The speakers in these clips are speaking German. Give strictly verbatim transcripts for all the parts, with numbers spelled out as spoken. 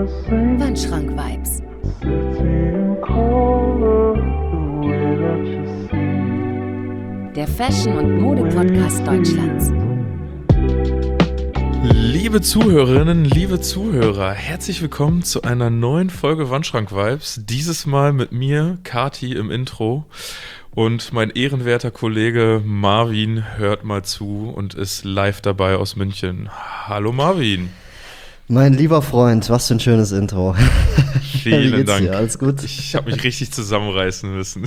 Wandschrank-Vibes. Der Fashion- und Mode-Podcast Deutschlands. Liebe Zuhörerinnen, liebe Zuhörer, herzlich willkommen zu einer neuen Folge Wandschrank-Vibes. Dieses Mal mit mir, Kati, im Intro. Und mein ehrenwerter Kollege Marvin hört mal zu und ist live dabei aus München. Hallo Marvin. Mein lieber Freund, was für ein schönes Intro. Vielen Dank. Dir? Alles gut? Ich habe mich richtig zusammenreißen müssen.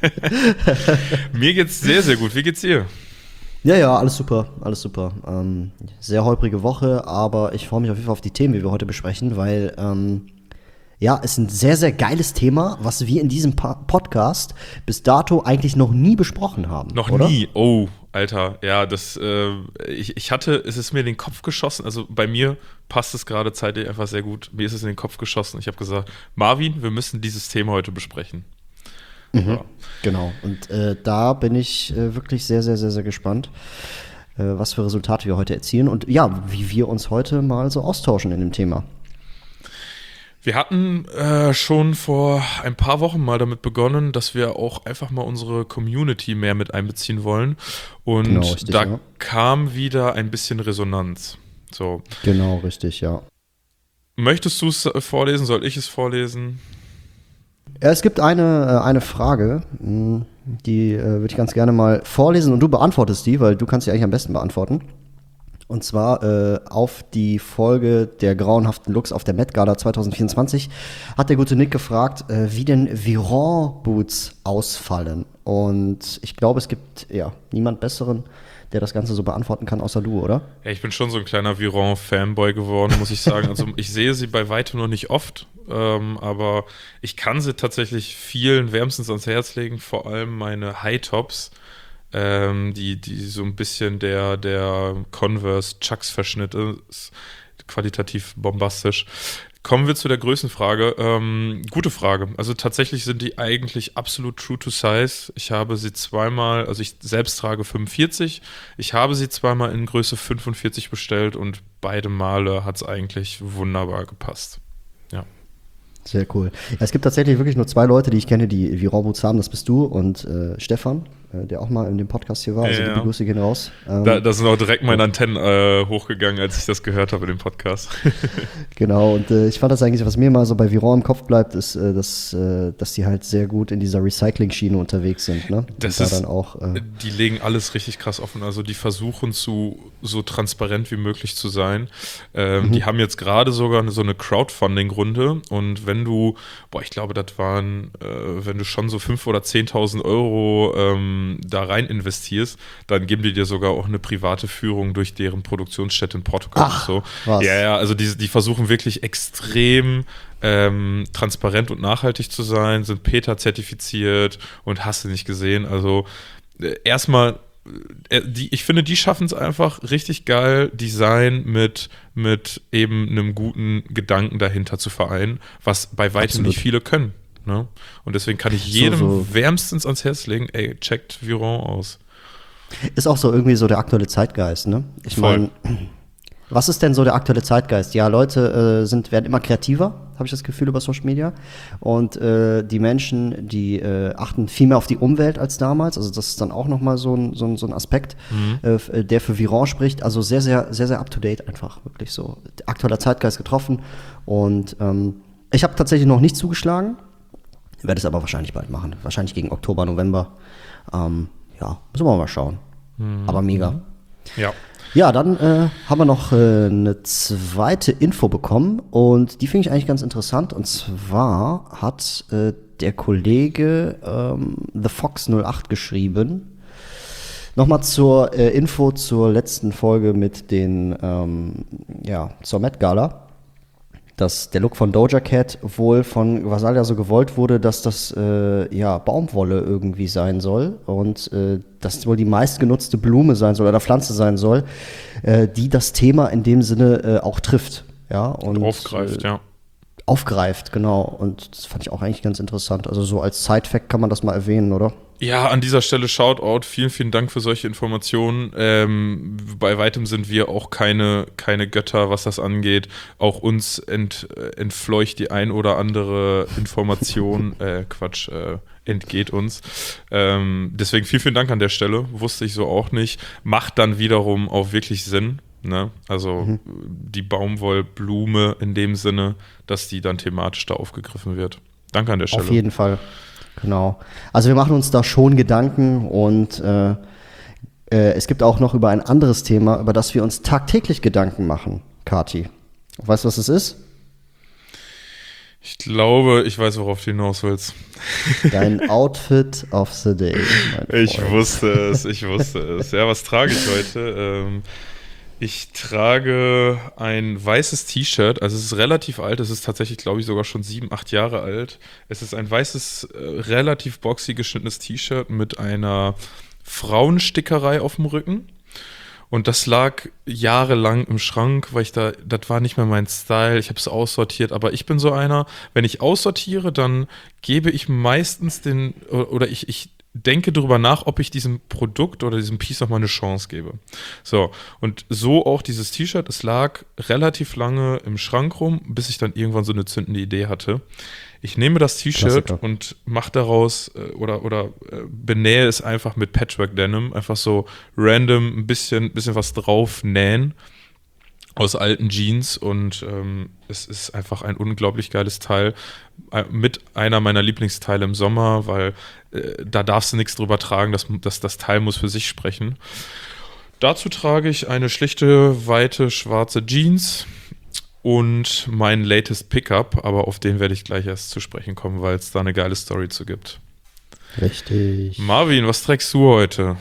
Mir geht's sehr, sehr gut. Wie geht's dir? Ja, ja, alles super, alles super. Ähm, sehr holprige Woche, aber ich freue mich auf jeden Fall auf die Themen, die wir heute besprechen, weil ähm, ja, es ist ein sehr, sehr geiles Thema, was wir in diesem pa- Podcast bis dato eigentlich noch nie besprochen haben. Noch oder? nie? Oh, Alter, ja, das, äh, ich, ich hatte, es ist mir in den Kopf geschossen, also bei mir passt es gerade zeitlich einfach sehr gut, mir ist es in den Kopf geschossen. Ich habe gesagt, Marvin, wir müssen dieses Thema heute besprechen. Mhm, ja. Genau, und äh, da bin ich äh, wirklich sehr, sehr, sehr, sehr gespannt, äh, was für Resultate wir heute erzielen und ja, wie wir uns heute mal so austauschen in dem Thema. Wir hatten äh, schon vor ein paar Wochen mal damit begonnen, dass wir auch einfach mal unsere Community mehr mit einbeziehen wollen. Und genau, richtig, da ja. kam wieder ein bisschen Resonanz. So. Genau, richtig, ja. Möchtest du es vorlesen? Soll ich es vorlesen? Ja, es gibt eine, eine Frage, die äh, würde ich ganz gerne mal vorlesen und du beantwortest die, weil du kannst die eigentlich am besten beantworten. Und zwar äh, auf die Folge der grauenhaften Looks auf der Met Gala zwanzig vierundzwanzig hat der gute Nick gefragt, äh, wie denn Viron-Boots ausfallen. Und ich glaube, es gibt ja niemand Besseren, der das Ganze so beantworten kann, außer du, oder? Ja, ich bin schon so ein kleiner Viron-Fanboy geworden, muss ich sagen. Also ich sehe sie bei weitem noch nicht oft, ähm, aber ich kann sie tatsächlich vielen wärmstens ans Herz legen, vor allem meine High-Tops. Ähm, die, die so ein bisschen der, der Converse-Chucks-Verschnitt ist, qualitativ bombastisch. Kommen wir zu der Größenfrage. Ähm, gute Frage. Also tatsächlich sind die eigentlich absolut true to size. Ich habe sie zweimal, also ich selbst trage fünfundvierzig. Ich habe sie zweimal in Größe fünfundvierzig bestellt und beide Male hat es eigentlich wunderbar gepasst. Ja. Sehr cool. Ja, es gibt tatsächlich wirklich nur zwei Leute, die ich kenne, die Viron-Boots haben. Das bist du und äh, Stefan, äh, der auch mal in dem Podcast hier war. Also ja. die Grüße gehen raus. Ähm, da, da sind auch direkt meine Antennen äh, hochgegangen, als ich das gehört habe in dem Podcast. Genau, und äh, ich fand das eigentlich, was mir mal so bei Viron im Kopf bleibt, ist, äh, dass, äh, dass die halt sehr gut in dieser Recycling-Schiene unterwegs sind. Ne? Das und ist, da dann auch, äh, die legen alles richtig krass offen. Also die versuchen zu, so transparent wie möglich zu sein. Ähm, mhm. Die haben jetzt gerade sogar so eine Crowdfunding-Runde und wenn du, boah, ich glaube, das waren, äh, wenn du schon so fünftausend oder zehntausend Euro ähm, da rein investierst, dann geben die dir sogar auch eine private Führung durch deren Produktionsstätte in Portugal. Ach, und so. was? Ja, ja, also die, die versuchen wirklich extrem ähm, transparent und nachhaltig zu sein, sind PETA zertifiziert und hast du nicht gesehen. Also äh, erstmal, äh, die, ich finde, die schaffen es einfach richtig geil, Design mit, mit eben einem guten Gedanken dahinter zu vereinen, was bei weitem Absolut. nicht viele können. Ne? Und deswegen kann ich jedem So, so. wärmstens ans Herz legen, ey, checkt Viron aus. ist auch so irgendwie so der aktuelle Zeitgeist, ne? Ich Voll. meine, was ist denn so der aktuelle Zeitgeist? Ja, Leute äh, sind, werden immer kreativer, habe ich das Gefühl, über Social Media. Und äh, die Menschen, die äh, achten viel mehr auf die Umwelt als damals. Also das ist dann auch nochmal so ein, so ein, so ein Aspekt, mhm. äh, der für Viron spricht. Also sehr, sehr, sehr, sehr up-to-date einfach. Wirklich so. Aktueller Zeitgeist getroffen. Und ähm, ich habe tatsächlich noch nicht zugeschlagen. Werde es aber wahrscheinlich bald machen. Wahrscheinlich gegen Oktober, November. Ähm, ja, müssen wir mal schauen. Mhm. Aber mega. Ja. Ja, dann äh, haben wir noch äh, eine zweite Info bekommen und die finde ich eigentlich ganz interessant. Und zwar hat äh, der Kollege ähm, The Fox null acht geschrieben. Nochmal zur äh, Info zur letzten Folge mit den, ähm, ja, zur Met Gala. Dass der Look von Doja Cat wohl von Vasalia so gewollt wurde, dass das äh, ja, Baumwolle irgendwie sein soll und äh, das wohl die meistgenutzte Blume sein soll oder Pflanze sein soll, äh, die das Thema in dem Sinne äh, auch trifft. Ja, und, aufgreift, äh, ja. aufgreift, genau. Und das fand ich auch eigentlich ganz interessant. Also so als Side-Fact kann man das mal erwähnen, oder? Ja, an dieser Stelle Shoutout, vielen, vielen Dank für solche Informationen. Ähm, bei weitem sind wir auch keine, keine Götter, was das angeht. Auch uns ent, entfleucht die ein oder andere Information, äh, Quatsch, äh, entgeht uns. Ähm, deswegen vielen, vielen Dank an der Stelle. Wusste ich so auch nicht. Macht dann wiederum auch wirklich Sinn. Ne? Also mhm. die Baumwollblume in dem Sinne, dass die dann thematisch da aufgegriffen wird. Danke an der Stelle. Auf jeden Fall. Genau. Also wir machen uns da schon Gedanken und äh, äh, es gibt auch noch über ein anderes Thema, über das wir uns tagtäglich Gedanken machen, Kati. Weißt du, was es ist? Ich glaube, ich weiß, worauf du hinaus willst. Dein Outfit of the Day. Ich wusste es, ich wusste es. Ja, was trage ich heute? Ähm, ich trage ein weißes T-Shirt, also es ist relativ alt, es ist tatsächlich, glaube ich, sogar schon sieben, acht Jahre alt. Es ist ein weißes, äh, relativ boxy geschnittenes T-Shirt mit einer Frauenstickerei auf dem Rücken. Und das lag jahrelang im Schrank, weil ich da, das war nicht mehr mein Style, ich habe es aussortiert, aber ich bin so einer, wenn ich aussortiere, dann gebe ich meistens den, oder ich, ich denke darüber nach, ob ich diesem Produkt oder diesem Piece nochmal eine Chance gebe. So, und so auch dieses T-Shirt, es lag relativ lange im Schrank rum, bis ich dann irgendwann so eine zündende Idee hatte. Ich nehme das T-Shirt Klassiker. und mache daraus äh, oder, oder äh, benähe es einfach mit Patchwork Denim, einfach so random ein bisschen, bisschen was drauf nähen aus alten Jeans und ähm, es ist einfach ein unglaublich geiles Teil, äh, mit einer meiner Lieblingsteile im Sommer, weil äh, da darfst du nichts drüber tragen, das, das, das Teil muss für sich sprechen. Dazu trage ich eine schlichte, weite, schwarze Jeans und mein latest Pickup, aber auf den werde ich gleich erst zu sprechen kommen, weil es da eine geile Story zu gibt. Richtig. Marvin, was trägst du heute?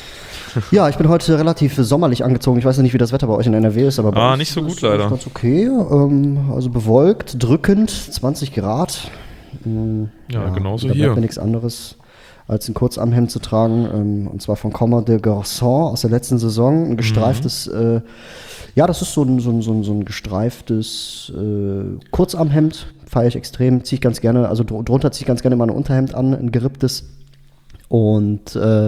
Ja, ich bin heute relativ sommerlich angezogen. Ich weiß nicht, wie das Wetter bei euch in N R W ist, aber bei Ah, uns nicht so gut ist leider. Ganz okay. Ähm, also bewölkt, drückend, zwanzig Grad. Ähm, Ja, genauso da hier. bleibt mir nichts anderes, als ein Kurzarmhemd zu tragen. Ähm, und zwar von Comme des Garçons aus der letzten Saison. Ein gestreiftes, Mhm. äh, ja, das ist so ein, so ein, so ein, so ein gestreiftes äh, Kurzarmhemd. Feiere ich extrem, ziehe ich ganz gerne. Also dr- drunter ziehe ich ganz gerne mal ein Unterhemd an, ein geripptes. Und äh,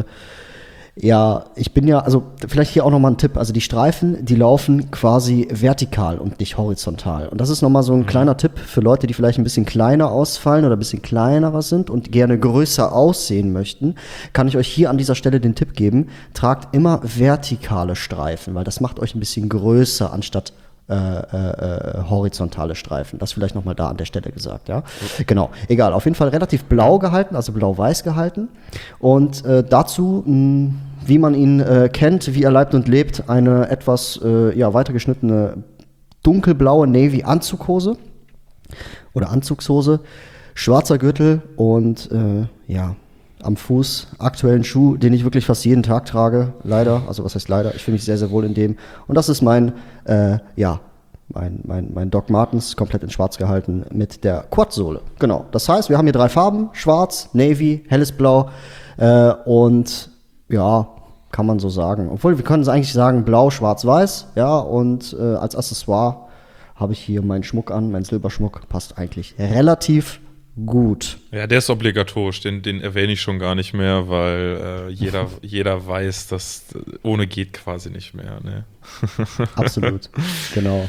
ja, ich bin ja, also vielleicht hier auch nochmal ein Tipp, also die Streifen, die laufen quasi vertikal und nicht horizontal. Und das ist nochmal so ein mhm. kleiner Tipp für Leute, die vielleicht ein bisschen kleiner ausfallen oder ein bisschen kleinerer sind und gerne größer aussehen möchten, kann ich euch hier an dieser Stelle den Tipp geben, tragt immer vertikale Streifen, weil das macht euch ein bisschen größer anstatt Äh, äh, horizontale Streifen. Das vielleicht nochmal da an der Stelle gesagt, ja. Okay. Genau, egal. Auf jeden Fall relativ blau gehalten, also blau-weiß gehalten. Und äh, dazu, mh, wie man ihn äh, kennt, wie er leibt und lebt, eine etwas äh, ja, weiter geschnittene dunkelblaue Navy-Anzughose oder Anzugshose, schwarzer Gürtel und äh, ja, am Fuß aktuellen Schuh, den ich wirklich fast jeden Tag trage, leider, also was heißt leider, ich fühle mich sehr, sehr wohl in dem und das ist mein, äh, ja, mein, mein, mein Doc Martens, komplett in schwarz gehalten mit der Quad-Sohle, genau, das heißt, wir haben hier drei Farben, schwarz, Navy, helles Blau äh, und ja, kann man so sagen, obwohl wir können es eigentlich sagen, blau, schwarz, weiß, ja, und äh, als Accessoire habe ich hier meinen Schmuck an, mein Silberschmuck, passt eigentlich relativ gut. Ja, der ist obligatorisch, den, den erwähne ich schon gar nicht mehr, weil äh, jeder, jeder weiß, dass ohne geht quasi nicht mehr. Ne? Absolut, genau.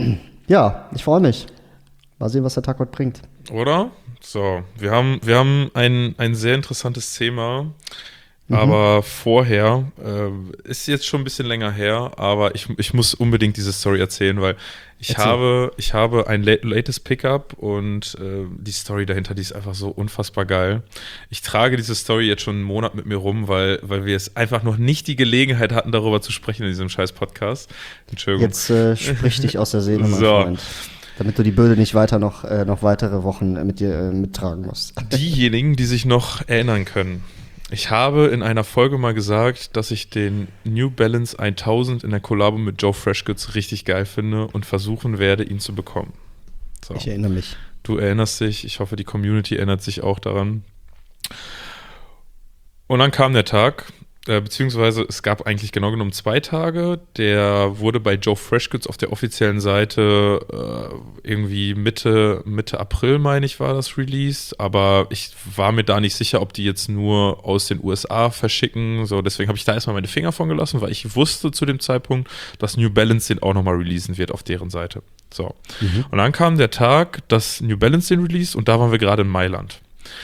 Ja, ich freue mich. Mal sehen, was der Tag heute bringt. Oder? So, wir haben, wir haben ein, ein sehr interessantes Thema, mhm. aber vorher, äh, ist jetzt schon ein bisschen länger her, aber ich, ich muss unbedingt diese Story erzählen, weil ich Erzähl. habe ich habe ein latest Pickup und äh, die Story dahinter, die ist einfach so unfassbar geil. Ich trage diese Story jetzt schon einen Monat mit mir rum, weil, weil wir es einfach noch nicht die Gelegenheit hatten, darüber zu sprechen in diesem scheiß Podcast. Entschuldigung. Jetzt äh, sprich dich aus der Seele, mein so. Freund. Damit du die Bürde nicht weiter noch, äh, noch weitere Wochen mit dir äh, mittragen musst. Diejenigen, die sich noch erinnern können. Ich habe in einer Folge mal gesagt, dass ich den New Balance tausend in der Kollabo mit Joe Freshgoods richtig geil finde und versuchen werde, ihn zu bekommen. So. Ich erinnere mich. Du erinnerst dich, ich hoffe, die Community erinnert sich auch daran. Und dann kam der Tag, Äh, beziehungsweise es gab eigentlich genau genommen zwei Tage. Der wurde bei Joe Freshgoods auf der offiziellen Seite äh, irgendwie Mitte, Mitte April, meine ich, war das released. Aber ich war mir da nicht sicher, ob die jetzt nur aus den U S A verschicken. So, deswegen habe ich da erstmal meine Finger von gelassen, weil ich wusste zu dem Zeitpunkt, dass New Balance den auch nochmal releasen wird auf deren Seite. So. Mhm. Und dann kam der Tag, dass New Balance den released und da waren wir gerade in Mailand.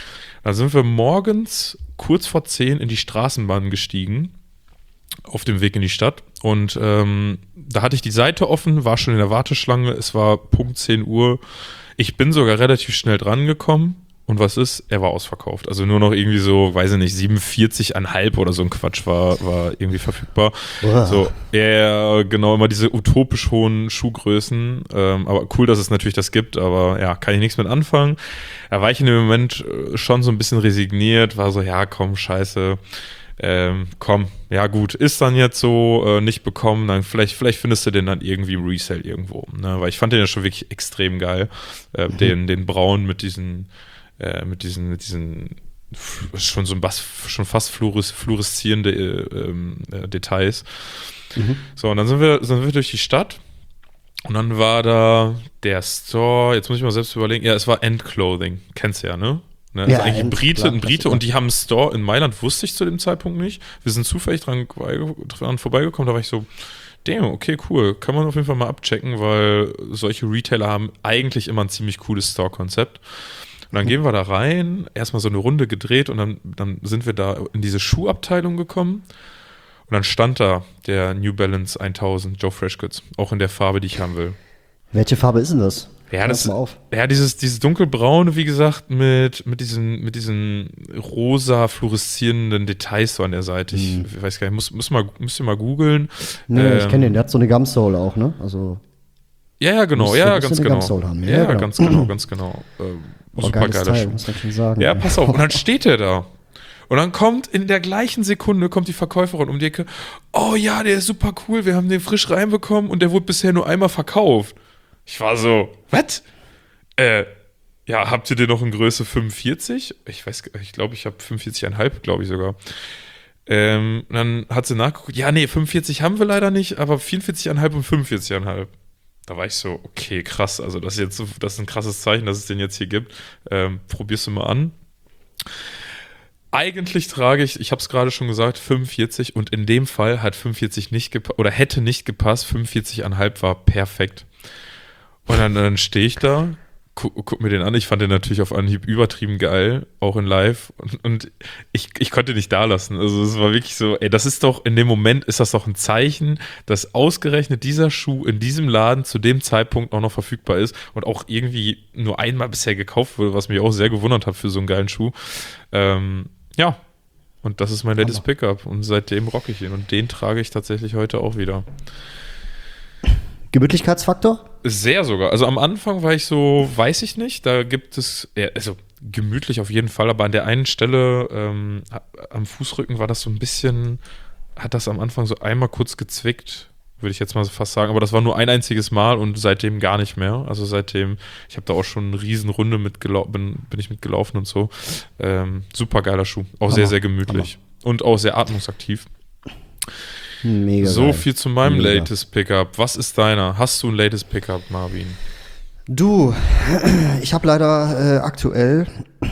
Da sind wir morgens kurz vor zehn in die Straßenbahn gestiegen, auf dem Weg in die Stadt. Und ähm, da hatte ich die Seite offen, war schon in der Warteschlange, es war Punkt zehn Uhr. Ich bin sogar relativ schnell dran gekommen. Und was ist? Er war ausverkauft. Also nur noch irgendwie so, weiß ich nicht, siebenundvierzig Komma fünf oder so ein Quatsch war, war irgendwie verfügbar. Wow. So, ja, genau, immer diese utopisch hohen Schuhgrößen. Ähm, aber cool, dass es natürlich das gibt, aber ja, kann ich nichts mit anfangen. Da war ich in dem Moment schon so ein bisschen resigniert, war so, ja, komm, scheiße. Ähm, komm, ja gut, ist dann jetzt so, äh, nicht bekommen, dann vielleicht, vielleicht findest du den dann irgendwie im Resale irgendwo. Ne? Weil ich fand den ja schon wirklich extrem geil. Äh, mhm. Den, den Braun mit diesen Äh, mit diesen, mit diesen schon so ein Bass, schon fast fluores, fluoreszierende äh, äh, Details. Mhm. So, und dann sind wir, sind wir durch die Stadt und dann war da der Store, jetzt muss ich mal selbst überlegen, ja, es war End Clothing, kennst du ja, ne? ne? Ja, also eigentlich ein Brite, klar, ein Brite und die haben einen Store in Mailand, wusste ich zu dem Zeitpunkt nicht. Wir sind zufällig dran, dran vorbeigekommen, da war ich so, damn, okay, cool, kann man auf jeden Fall mal abchecken, weil solche Retailer haben eigentlich immer ein ziemlich cooles Store-Konzept. Und dann gehen wir da rein, erstmal so eine Runde gedreht und dann, dann sind wir da in diese Schuhabteilung gekommen. Und dann stand da der New Balance tausend Joe Freshgoods, auch in der Farbe, die ich haben will. Welche Farbe ist denn das? Ja, das, mal auf. ja dieses, dieses dunkelbraune, wie gesagt, mit, mit, diesen, mit diesen rosa fluoreszierenden Details so an der Seite. Ich, hm. ich weiß gar nicht, muss, muss mal, müsst ihr mal googeln. Nee, ähm, ich kenne den, der hat so eine Gumsole auch, ne? Also ja, ja, genau, ja, ganz genau. Haben. Ja, ja, genau. ganz genau, ganz genau. Ähm, oh, super geiler Teil, Schuh. muss man schon sagen. Ja, pass auf. Und dann steht er da. Und dann kommt in der gleichen Sekunde kommt die Verkäuferin um die Ecke. Oh ja, der ist super cool. Wir haben den frisch reinbekommen und der wurde bisher nur einmal verkauft. Ich war so, was? Äh, ja, habt ihr den noch in Größe fünfundvierzig? Ich weiß, ich glaube, ich habe fünfundvierzig Komma fünf, glaube ich sogar. Ähm, und dann hat sie nachgeguckt. Ja, nee, fünfundvierzig haben wir leider nicht, aber vierundvierzig Komma fünf und fünfundvierzig Komma fünf. Da war ich so, okay, krass, also das ist jetzt, das ist ein krasses Zeichen, dass es den jetzt hier gibt. Ähm, probierst du mal an. Eigentlich trage ich, ich habe es gerade schon gesagt, fünfundvierzig und in dem Fall hat fünfundvierzig nicht gepasst, oder hätte nicht gepasst, fünfundvierzig Komma fünf war perfekt. Und dann, dann stehe ich da, guck, guck mir den an, ich fand den natürlich auf Anhieb übertrieben geil, auch in live und, und ich, ich konnte nicht da lassen, also es war wirklich so, ey, das ist doch, in dem Moment ist das doch ein Zeichen, dass ausgerechnet dieser Schuh in diesem Laden zu dem Zeitpunkt auch noch verfügbar ist und auch irgendwie nur einmal bisher gekauft wurde, was mich auch sehr gewundert hat für so einen geilen Schuh. Ähm, ja, und das ist mein latest Pickup und seitdem rocke ich ihn und den trage ich tatsächlich heute auch wieder. Gemütlichkeitsfaktor? Sehr sogar. Also am Anfang war ich so, weiß ich nicht, da gibt es, also gemütlich auf jeden Fall, aber an der einen Stelle ähm, am Fußrücken war das so ein bisschen, hat das am Anfang so einmal kurz gezwickt, würde ich jetzt mal fast sagen, aber das war nur ein einziges Mal und seitdem gar nicht mehr. Also seitdem, ich habe da auch schon eine riesen Runde mitgelaufen, bin, bin ich mitgelaufen und so. Ähm, super geiler Schuh, auch Hammer. Sehr, sehr gemütlich Hammer. Und auch sehr atmungsaktiv. Mega so geil. viel zu meinem Mega. latest Pickup. Was ist deiner? Hast du ein latest Pickup, Marvin? Du, ich habe leider äh, aktuell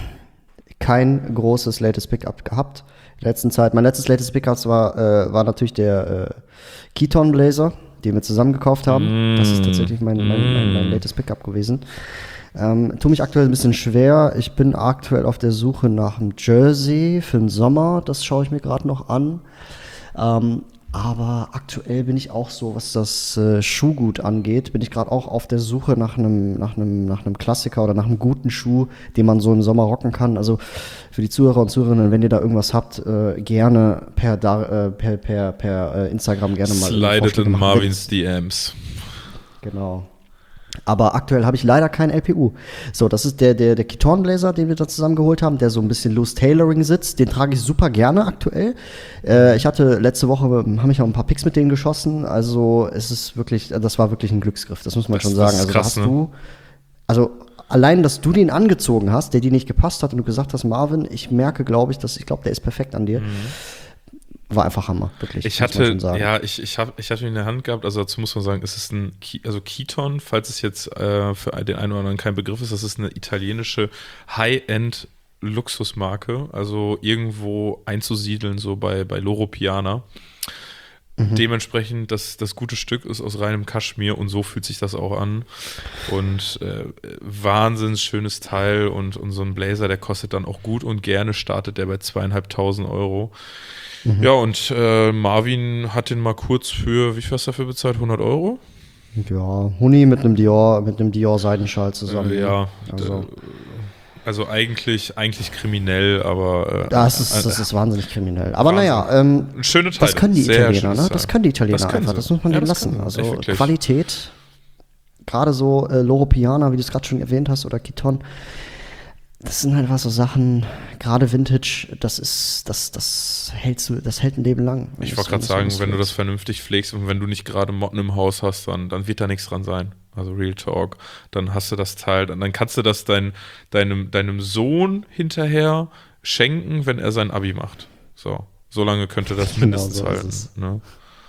kein großes latest Pickup gehabt in der letzten Zeit. Mein letztes latest Pickup war, äh, war natürlich der äh, Keaton Blazer, den wir zusammen gekauft haben. Mm. Das ist tatsächlich mein, mein, mein, mein latest Pickup gewesen. Ähm, tu mich aktuell ein bisschen schwer. Ich bin aktuell auf der Suche nach einem Jersey für den Sommer. Das schaue ich mir gerade noch an. Ähm, aber aktuell bin ich auch so, was das äh, Schuhgut angeht, bin ich gerade auch auf der Suche nach einem nach einem nach einem Klassiker oder nach einem guten Schuh, den man so im Sommer rocken kann. Also für die Zuhörer und Zuhörerinnen, wenn ihr da irgendwas habt, äh, gerne per äh, per per per äh, Instagram gerne mal slidet in Marvins D Ms. Genau. Aber aktuell habe ich leider kein L P U. So, das ist der, der, der Keaton Blazer, den wir da zusammen geholt haben, der so ein bisschen Loose Tailoring sitzt. Den trage ich super gerne aktuell. Äh, ich hatte letzte Woche, habe ich auch ein paar Picks mit denen geschossen. Also es ist wirklich, das war wirklich ein Glücksgriff, das muss man das, schon sagen. Also krass, da hast ne? du, also allein, dass du den angezogen hast, der dir nicht gepasst hat und du gesagt hast, Marvin, ich merke, glaube ich, dass ich glaube, der ist perfekt an dir. Mhm. war einfach Hammer, wirklich. Ich muss man hatte, schon sagen. ja, ich, ich, hab, ich hatte ihn in der Hand gehabt, also dazu muss man sagen, es ist ein, Ki- also Kiton, falls es jetzt äh, für den einen oder anderen kein Begriff ist, das ist eine italienische High-End-Luxusmarke, also irgendwo einzusiedeln, so bei, bei Loro Piana. Mhm. Dementsprechend, das, das gute Stück ist aus reinem Kaschmir und so fühlt sich das auch an. Und äh, wahnsinns schönes Teil und, und so ein Blazer, der kostet dann auch gut und gerne, startet der bei zweieinhalbtausend Euro. Mhm. Ja, und äh, Marvin hat den mal kurz für, wie viel hast du dafür bezahlt? hundert Euro? Ja, Huni mit einem Dior, mit einem Dior Seidenschal zusammen. Äh, ja, also. Also eigentlich, eigentlich kriminell, aber äh, das, ist, das ist wahnsinnig kriminell. Aber naja, ähm, schöne Teile. Das können die Sehr Italiener, ne? Das können die Italiener das einfach. Sie. Das muss man ja, denen lassen. Also Echt, Qualität, gerade so äh, Loro Piana, wie du es gerade schon erwähnt hast, oder Kiton. Das sind halt einfach so Sachen, gerade Vintage, das ist, das, das hält, das hält ein Leben lang. Ich wollte gerade sagen, wenn du das vernünftig pflegst und wenn du nicht gerade Motten im Haus hast, dann, dann wird da nichts dran sein. Also Real Talk. Dann hast du das Teil, dann kannst du das dein, deinem, deinem Sohn hinterher schenken, wenn er sein Abi macht. So, so lange könnte das mindestens genau so halten. Ne?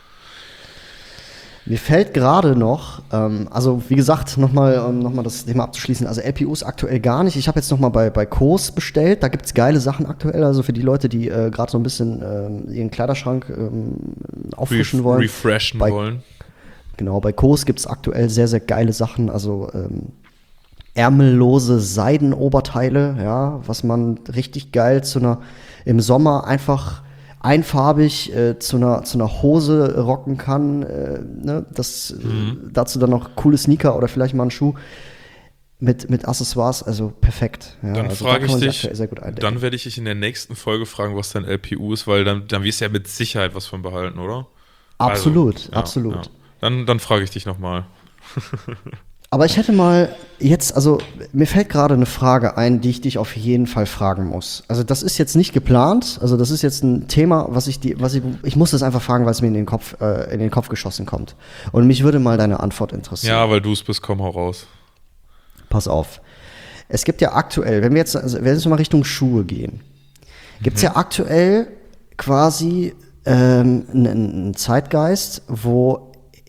Mir fällt gerade noch, ähm, also wie gesagt, nochmal um noch mal das Thema abzuschließen, also L P Us aktuell gar nicht. Ich habe jetzt nochmal bei, bei Kos bestellt, da gibt es geile Sachen aktuell, also für die Leute, die äh, gerade so ein bisschen ähm, ihren Kleiderschrank ähm, auffrischen Ref- wollen. Refreshen bei, wollen. Genau, bei Kos gibt es aktuell sehr, sehr geile Sachen, also ähm, ärmellose Seidenoberteile, ja, was man richtig geil zu einer, im Sommer einfach einfarbig äh, zu einer zu einer Hose rocken kann, äh, ne? das, mhm. äh, dazu dann noch coole Sneaker oder vielleicht mal einen Schuh mit, mit Accessoires, also perfekt. Ja, dann also frage da ich dich, sehr gut eindecken. Dann werde ich dich in der nächsten Folge fragen, was dein L P U ist, weil dann, dann wirst du ja mit Sicherheit was von behalten, oder? Absolut, also, ja, absolut. Ja. Dann, dann frage ich dich nochmal. Aber ich hätte mal jetzt, also mir fällt gerade eine Frage ein, die ich dich auf jeden Fall fragen muss. Also das ist jetzt nicht geplant, also das ist jetzt ein Thema, was ich die, was ich, ich muss das einfach fragen, weil es mir in den Kopf, äh, in den Kopf geschossen kommt. Und mich würde mal deine Antwort interessieren. Ja, weil du es bist, komm, hau raus. Pass auf. Es gibt ja aktuell, wenn wir jetzt, also wenn wir jetzt mal Richtung Schuhe gehen, gibt es mhm. ja aktuell quasi ähm, einen Zeitgeist, wo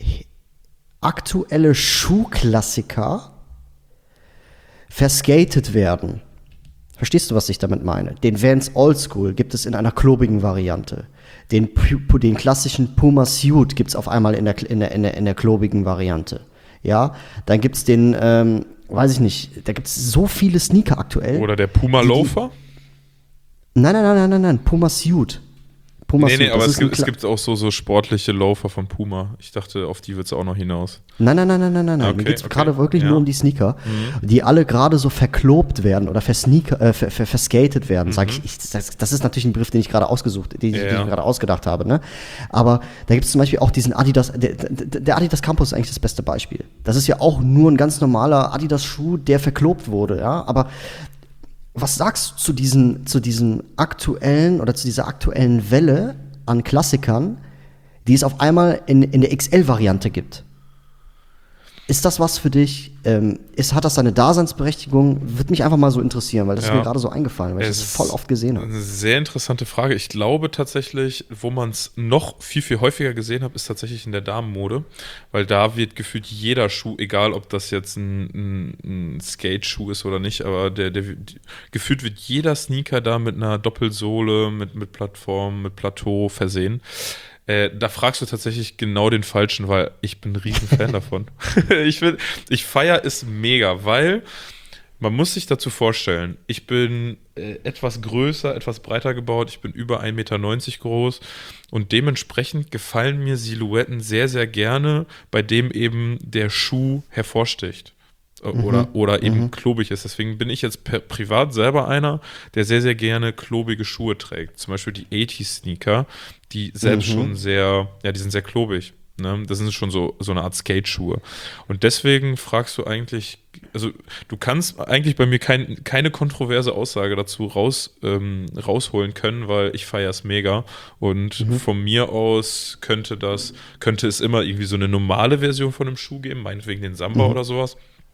aktuelle Schuhklassiker verskatet werden. Verstehst du, was ich damit meine? Den Vans Oldschool gibt es in einer klobigen Variante. Den, den klassischen Puma Suit gibt es auf einmal in der, in, der, in, der, in der klobigen Variante. Ja, dann gibt es den, ähm, weiß ich nicht, da gibt es so viele Sneaker aktuell. Oder der Puma Loafer? Nein, nein, nein, nein, nein, nein, Puma Suit. Puma nee, nee, Suit. aber Das es gibt, Kla- es gibt auch so, so sportliche Loafer von Puma. Ich dachte, auf die wird es auch noch hinaus. Nein, nein, nein, nein, nein, nein. Okay, Mir geht es okay. gerade wirklich ja. nur um die Sneaker, mhm. die alle gerade so verklobt werden oder versneaker, äh, ver, ver, verskatet werden, mhm. sage ich. ich das, das ist natürlich ein Begriff, den ich gerade ausgesucht, den, ja, ich, den ja. ich gerade ausgedacht habe. Ne? Aber da gibt es zum Beispiel auch diesen Adidas, der, der Adidas Campus ist eigentlich das beste Beispiel. Das ist ja auch nur ein ganz normaler Adidas-Schuh, der verklobt wurde. Ja, aber was sagst du zu diesen, zu diesem aktuellen oder zu dieser aktuellen Welle an Klassikern, die es auf einmal in, in der X L-Variante gibt? Ist das was für dich? Ähm, ist, hat das seine Daseinsberechtigung? Würde mich einfach mal so interessieren, weil das ja. ist mir gerade so eingefallen, weil ich das voll oft gesehen habe. Eine sehr interessante Frage. Ich glaube tatsächlich, wo man es noch viel, viel häufiger gesehen hat, ist tatsächlich in der Damenmode, weil da wird gefühlt jeder Schuh, egal ob das jetzt ein, ein, ein Skate-Schuh ist oder nicht, aber der, der, die, gefühlt wird jeder Sneaker da mit einer Doppelsohle, mit, mit Plattform, mit Plateau versehen. Äh, da fragst du tatsächlich genau den Falschen, weil ich bin ein riesen Fan davon. Ich, ich feiere es mega, weil man muss sich dazu vorstellen, ich bin äh, etwas größer, etwas breiter gebaut, ich bin über ein Meter neunzig groß und dementsprechend gefallen mir Silhouetten sehr, sehr gerne, bei dem eben der Schuh hervorsticht. Oder, mhm. oder eben mhm. klobig ist. Deswegen bin ich jetzt per, privat selber einer, der sehr, sehr gerne klobige Schuhe trägt. Zum Beispiel die achtziger Sneaker, die selbst mhm. schon sehr, ja, die sind sehr klobig. Ne? Das sind schon so, so eine Art Skate-Schuhe. Und deswegen fragst du eigentlich, also du kannst eigentlich bei mir kein, keine kontroverse Aussage dazu raus, ähm, rausholen können, weil ich feiere es mega. Und mhm. von mir aus könnte das, könnte es immer irgendwie so eine normale Version von einem Schuh geben, meinetwegen den Samba mhm. oder sowas.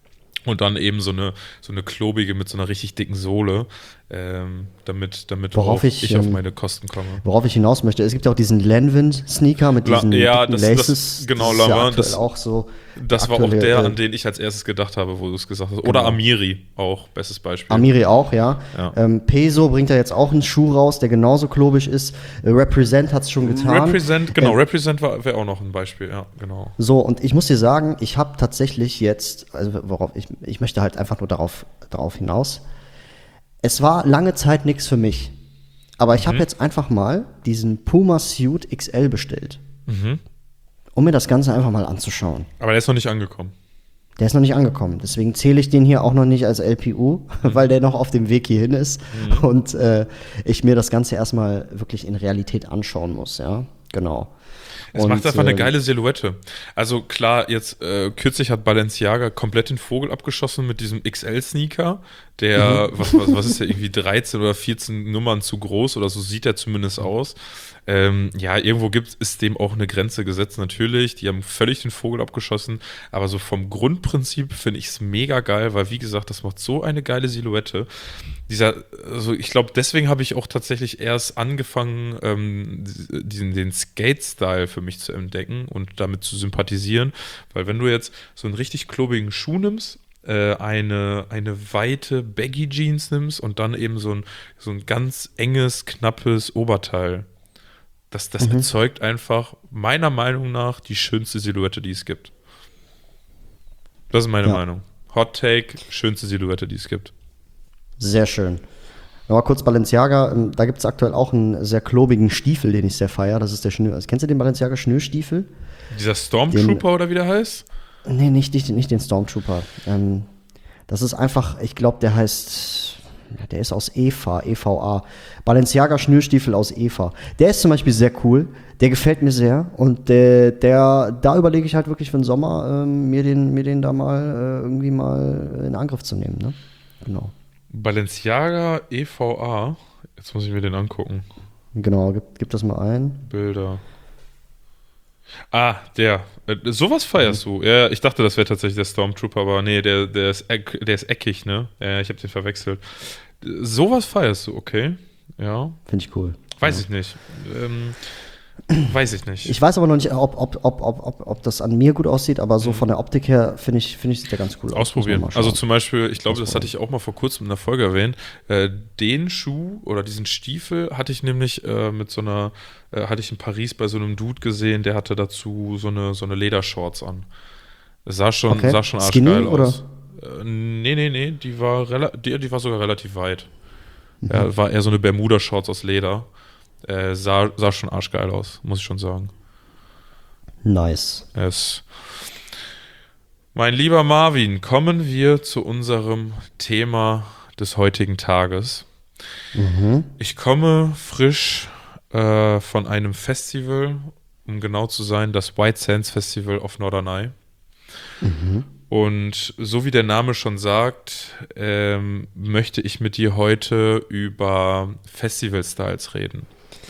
Und dann eben so eine, so eine klobige mit so einer richtig dicken Sohle, ähm, damit, damit Worauf auch ich, ich auf ähm, meine Kosten komme. Worauf ich hinaus möchte, es gibt ja auch diesen Lanvin-Sneaker mit La- diesen ja, dicken das- das- Laces. genau, das ist ja Lanvin, aktuell das- auch so. Das war auch aktuelle, der, äh, an den ich als erstes gedacht habe, wo du es gesagt hast. Oder Genau. Amiri auch, bestes Beispiel. Amiri auch, ja. Ja. Ähm, Peso bringt ja jetzt auch einen Schuh raus, der genauso klobig ist. Äh, Represent hat es schon getan. Represent, genau, Äh, Represent wäre auch noch ein Beispiel, ja, genau. So, und ich muss dir sagen, ich habe tatsächlich jetzt, also worauf ich, ich möchte halt einfach nur darauf, darauf hinaus. Es war lange Zeit nichts für mich. Aber ich habe jetzt einfach mal diesen Puma Suit X L bestellt. Mhm. Um mir das Ganze einfach mal anzuschauen. Aber der ist noch nicht angekommen. Der ist noch nicht angekommen. Deswegen zähle ich den hier auch noch nicht als L P U, weil der noch auf dem Weg hierhin ist. Mhm. Und äh, ich mir das Ganze erstmal wirklich in Realität anschauen muss, ja. Genau. Es Und, macht einfach eine äh, geile Silhouette. Also klar, jetzt äh, kürzlich hat Balenciaga komplett den Vogel abgeschossen mit diesem X L-Sneaker, der, Mhm. was, was, was ist der, irgendwie dreizehn oder vierzehn Nummern zu groß oder so sieht er zumindest aus. Ähm, ja, irgendwo gibt ist dem auch eine Grenze gesetzt, natürlich. Die haben völlig den Vogel abgeschossen, aber so vom Grundprinzip finde ich es mega geil, weil wie gesagt, das macht so eine geile Silhouette. Dieser, also ich glaube, deswegen habe ich auch tatsächlich erst angefangen, ähm, diesen, den Skate-Style für mich zu entdecken und damit zu sympathisieren, weil wenn du jetzt so einen richtig klobigen Schuh nimmst, äh, eine, eine weite Baggy-Jeans nimmst und dann eben so ein, so ein ganz enges, knappes Oberteil, das, das Mhm. erzeugt einfach meiner Meinung nach die schönste Silhouette, die es gibt. Das ist meine Ja. Meinung. Hot Take, schönste Silhouette, die es gibt. Sehr schön. Nochmal kurz Balenciaga, ähm, da gibt es aktuell auch einen sehr klobigen Stiefel, den ich sehr feiere. Das ist der Schnür. Also, kennst du den Balenciaga Schnürstiefel? Dieser Stormtrooper oder wie der heißt? Nee, nicht, nicht, nicht den Stormtrooper. Ähm, das ist einfach, ich glaube, der heißt, ja, der ist aus E V A, E V A. Balenciaga Schnürstiefel aus E V A. Der ist zum Beispiel sehr cool. Der gefällt mir sehr. Und der, der da überlege ich halt wirklich für den Sommer, ähm, mir, den, mir den da mal äh, irgendwie mal in Angriff zu nehmen. Ne? Genau. Balenciaga E V A. Jetzt muss ich mir den angucken. Genau, gib, gib das mal ein. Bilder. Ah, der. Äh, sowas feierst du. Ja, ich dachte, das wäre tatsächlich der Stormtrooper, aber nee, der, der, ist, eck, der ist eckig, ne? Ja, ich habe den verwechselt. Sowas feierst du, okay. Ja. Finde ich cool. Weiß ich nicht. Ähm, weiß ich nicht. Ich weiß aber noch nicht, ob, ob, ob, ob, ob, ob das an mir gut aussieht, aber so von der Optik her finde ich, find ich, sieht der ganz cool aus. Ausprobieren. Muss man mal Also schauen. zum Beispiel, ich glaube, das hatte ich auch mal vor kurzem in der Folge erwähnt. Äh, den Schuh oder diesen Stiefel hatte ich nämlich äh, mit so einer, äh, hatte ich in Paris bei so einem Dude gesehen, der hatte dazu so eine, so eine Ledershorts an. Das sah schon, Okay. sah schon Skinny, arschgeil oder? aus. Äh, nee, nee, nee, die war, rela- die, die war sogar relativ weit. Ja, war eher so eine Bermuda-Shorts aus Leder. Äh, sah, sah schon arschgeil aus, muss ich schon sagen. Nice. Es. Mein lieber Marvin, kommen wir zu unserem Thema des heutigen Tages. Mhm. Ich komme frisch äh, von einem Festival, um genau zu sein, das White Sands Festival of Norderney. Mhm. Und so wie der Name schon sagt, ähm, möchte ich mit dir heute über Festival-Styles reden.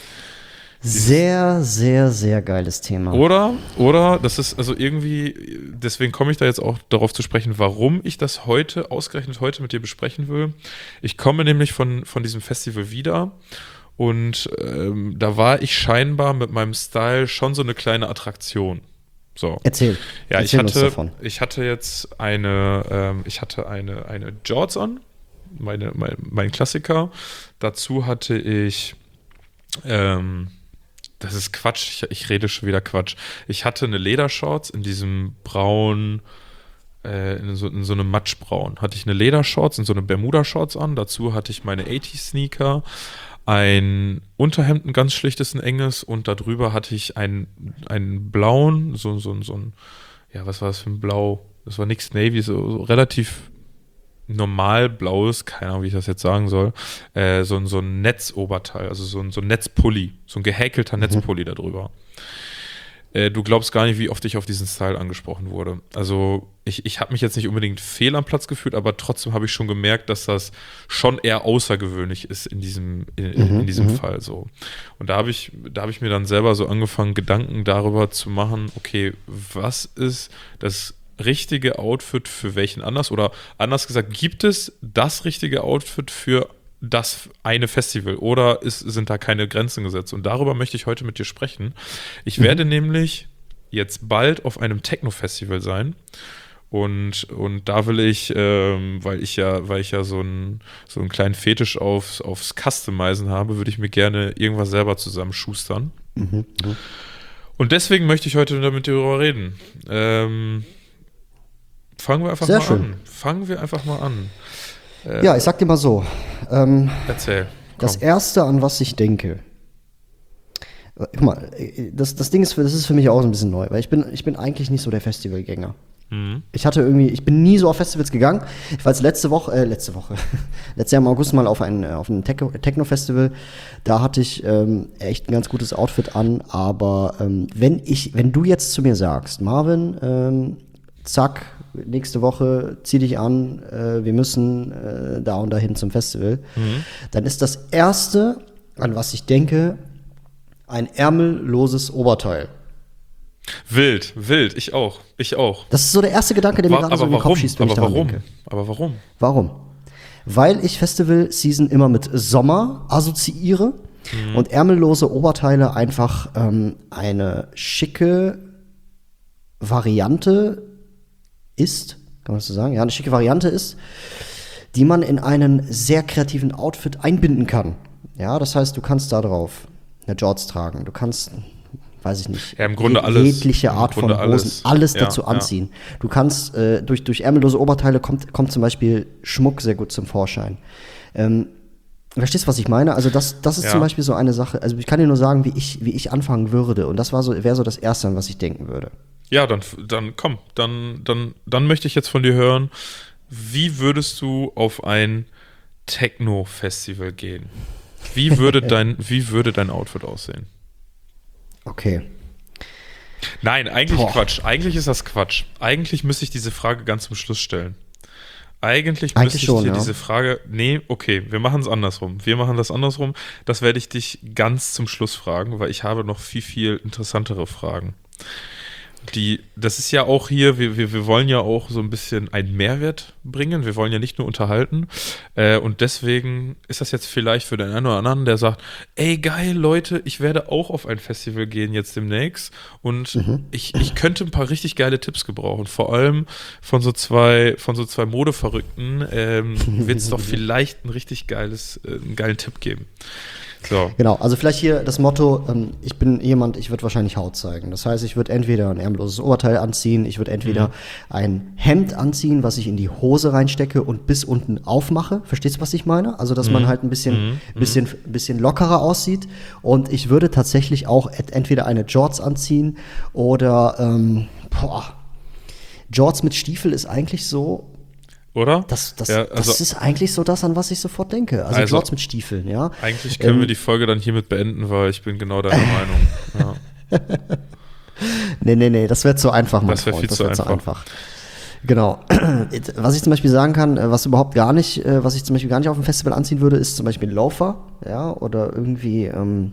Sehr, sehr, sehr geiles Thema. Oder, oder, das ist also irgendwie, deswegen komme ich da jetzt auch darauf zu sprechen, warum ich das heute, ausgerechnet heute mit dir besprechen will. Ich komme nämlich von, von diesem Festival wieder und ähm, da war ich scheinbar mit meinem Style schon so eine kleine Attraktion. So. Erzähl. Ja, Erzähl ich uns hatte, davon. ich hatte jetzt eine, ähm, ich hatte eine, eine Jorts an, meine, mein, mein Klassiker. Dazu hatte ich, ähm, das ist Quatsch, ich, ich rede schon wieder Quatsch. Ich hatte eine Ledershorts in diesem braun, äh, in, so, in so einem Matschbraun. Hatte ich eine Ledershorts in so eine Bermuda-Shorts an. Dazu hatte ich meine achtziger-Sneaker, ein Unterhemd, ein ganz schlichtes, ein enges und darüber hatte ich einen, einen blauen, so, so, so ein, ja, was war das für ein Blau? Das war nichts Navy, so, so relativ normal blaues, keine Ahnung, wie ich das jetzt sagen soll, äh, so, so ein Netzoberteil, also so ein, so ein Netzpulli, so ein gehäkelter Netzpulli darüber. Äh, du glaubst gar nicht, wie oft ich auf diesen Style angesprochen wurde. Also ich, ich habe mich jetzt nicht unbedingt fehl am Platz gefühlt, aber trotzdem habe ich schon gemerkt, dass das schon eher außergewöhnlich ist in diesem, in, in, in diesem mhm. Fall so. Und da habe ich, da habe ich mir dann selber so angefangen, Gedanken darüber zu machen, okay, was ist das richtige Outfit für welchen Anlass? Oder anders gesagt, gibt es das richtige Outfit für das eine Festival oder ist, sind da keine Grenzen gesetzt? Und darüber möchte ich heute mit dir sprechen. Ich mhm. werde nämlich jetzt bald auf einem Techno-Festival sein. Und, und da will ich, ähm, weil ich ja, weil ich ja so einen so einen kleinen Fetisch aufs, aufs Customizen habe, würde ich mir gerne irgendwas selber zusammenschustern. Mhm. Und deswegen möchte ich heute mit dir darüber reden. Ähm, fangen wir einfach Sehr mal schön. an. Fangen wir einfach mal an. Äh, Ja, ich sag dir mal so. Ähm, erzähl. Komm. Das Erste, an was ich denke. Guck mal, das, das Ding ist, für, das ist für mich auch so ein bisschen neu, weil ich bin, ich bin eigentlich nicht so der Festivalgänger. Mhm. Ich hatte irgendwie, ich bin nie so auf Festivals gegangen. Ich war jetzt letzte Woche, äh, letzte Woche, letztes Jahr im August mal auf ein, auf ein Techno-Festival. Da hatte ich ähm, echt ein ganz gutes Outfit an, aber ähm, wenn ich, wenn du jetzt zu mir sagst, Marvin, ähm, zack, nächste Woche zieh dich an, äh, wir müssen äh, da und dahin zum Festival, mhm. dann ist das Erste, an was ich denke, ein ärmelloses Oberteil. Wild, wild, ich auch, ich auch. Das ist so der erste Gedanke, der mir gerade so in den Kopf schießt, wenn aber ich daran warum? denke. Aber warum? Warum? Weil ich Festival-Season immer mit Sommer assoziiere mhm. und ärmellose Oberteile einfach ähm, eine schicke Variante ist, kann man das so sagen? Ja, eine schicke Variante ist, die man in einen sehr kreativen Outfit einbinden kann. Ja, das heißt, du kannst da drauf eine Jorts tragen, du kannst, weiß ich nicht, ja, im Grunde alles, jegliche Art von Hosen, alles, alles dazu ja, anziehen. Ja. Du kannst, äh, durch, durch ärmellose Oberteile kommt, kommt zum Beispiel Schmuck sehr gut zum Vorschein. Ähm, verstehst du, was ich meine? Also das, das ist ja. zum Beispiel so eine Sache, also ich kann dir nur sagen, wie ich, wie ich anfangen würde, und das war so, wäre so das Erste, an was ich denken würde. Ja, dann, dann komm, dann, dann, dann möchte ich jetzt von dir hören, wie würdest du auf ein Techno-Festival gehen? Wie würde dein, wie würde dein Outfit aussehen? Okay. Nein, eigentlich Boah. Quatsch. Eigentlich ist das Quatsch. Eigentlich müsste ich diese Frage ganz zum Schluss stellen. Eigentlich, Eigentlich müsste ich schon, dir ja. diese Frage, nee, okay, wir machen es andersrum. Wir machen das andersrum. Das werde ich dich ganz zum Schluss fragen, weil ich habe noch viel, viel interessantere Fragen. Die, das ist ja auch hier, wir, wir, wir wollen ja auch so ein bisschen einen Mehrwert bringen. Wir wollen ja nicht nur unterhalten. Äh, und deswegen ist das jetzt vielleicht für den einen oder anderen, der sagt, ey geil, Leute, ich werde auch auf ein Festival gehen jetzt demnächst. Und mhm. ich, ich könnte ein paar richtig geile Tipps gebrauchen. Vor allem von so zwei, von so zwei Modeverrückten ähm, wird es doch vielleicht ein richtig geiles, äh, einen geilen Tipp geben. So. Genau, also vielleicht hier das Motto, ähm, ich bin jemand, ich würde wahrscheinlich Haut zeigen. Das heißt, ich würde entweder ein ärmelloses Oberteil anziehen, ich würde entweder mhm. ein Hemd anziehen, was ich in die Hose reinstecke und bis unten aufmache. Verstehst du, was ich meine? Also, dass mhm. man halt ein bisschen, mhm. bisschen, bisschen lockerer aussieht. Und ich würde tatsächlich auch entweder eine Jorts anziehen oder, ähm, boah, Jorts mit Stiefel ist eigentlich so... Oder? Das, das, ja, also, das ist eigentlich so das, an was ich sofort denke. Also, also Jorts mit Stiefeln, ja. Eigentlich können ähm, wir die Folge dann hiermit beenden, weil ich bin genau deiner Meinung. Ja. nee, nee, nee, das wäre zu einfach, mein das wär Freund. Viel das wäre zu einfach. einfach. Genau. Was ich zum Beispiel sagen kann, was überhaupt gar nicht, was ich zum Beispiel gar nicht auf dem Festival anziehen würde, ist zum Beispiel ein Loafer, ja, oder irgendwie, ähm,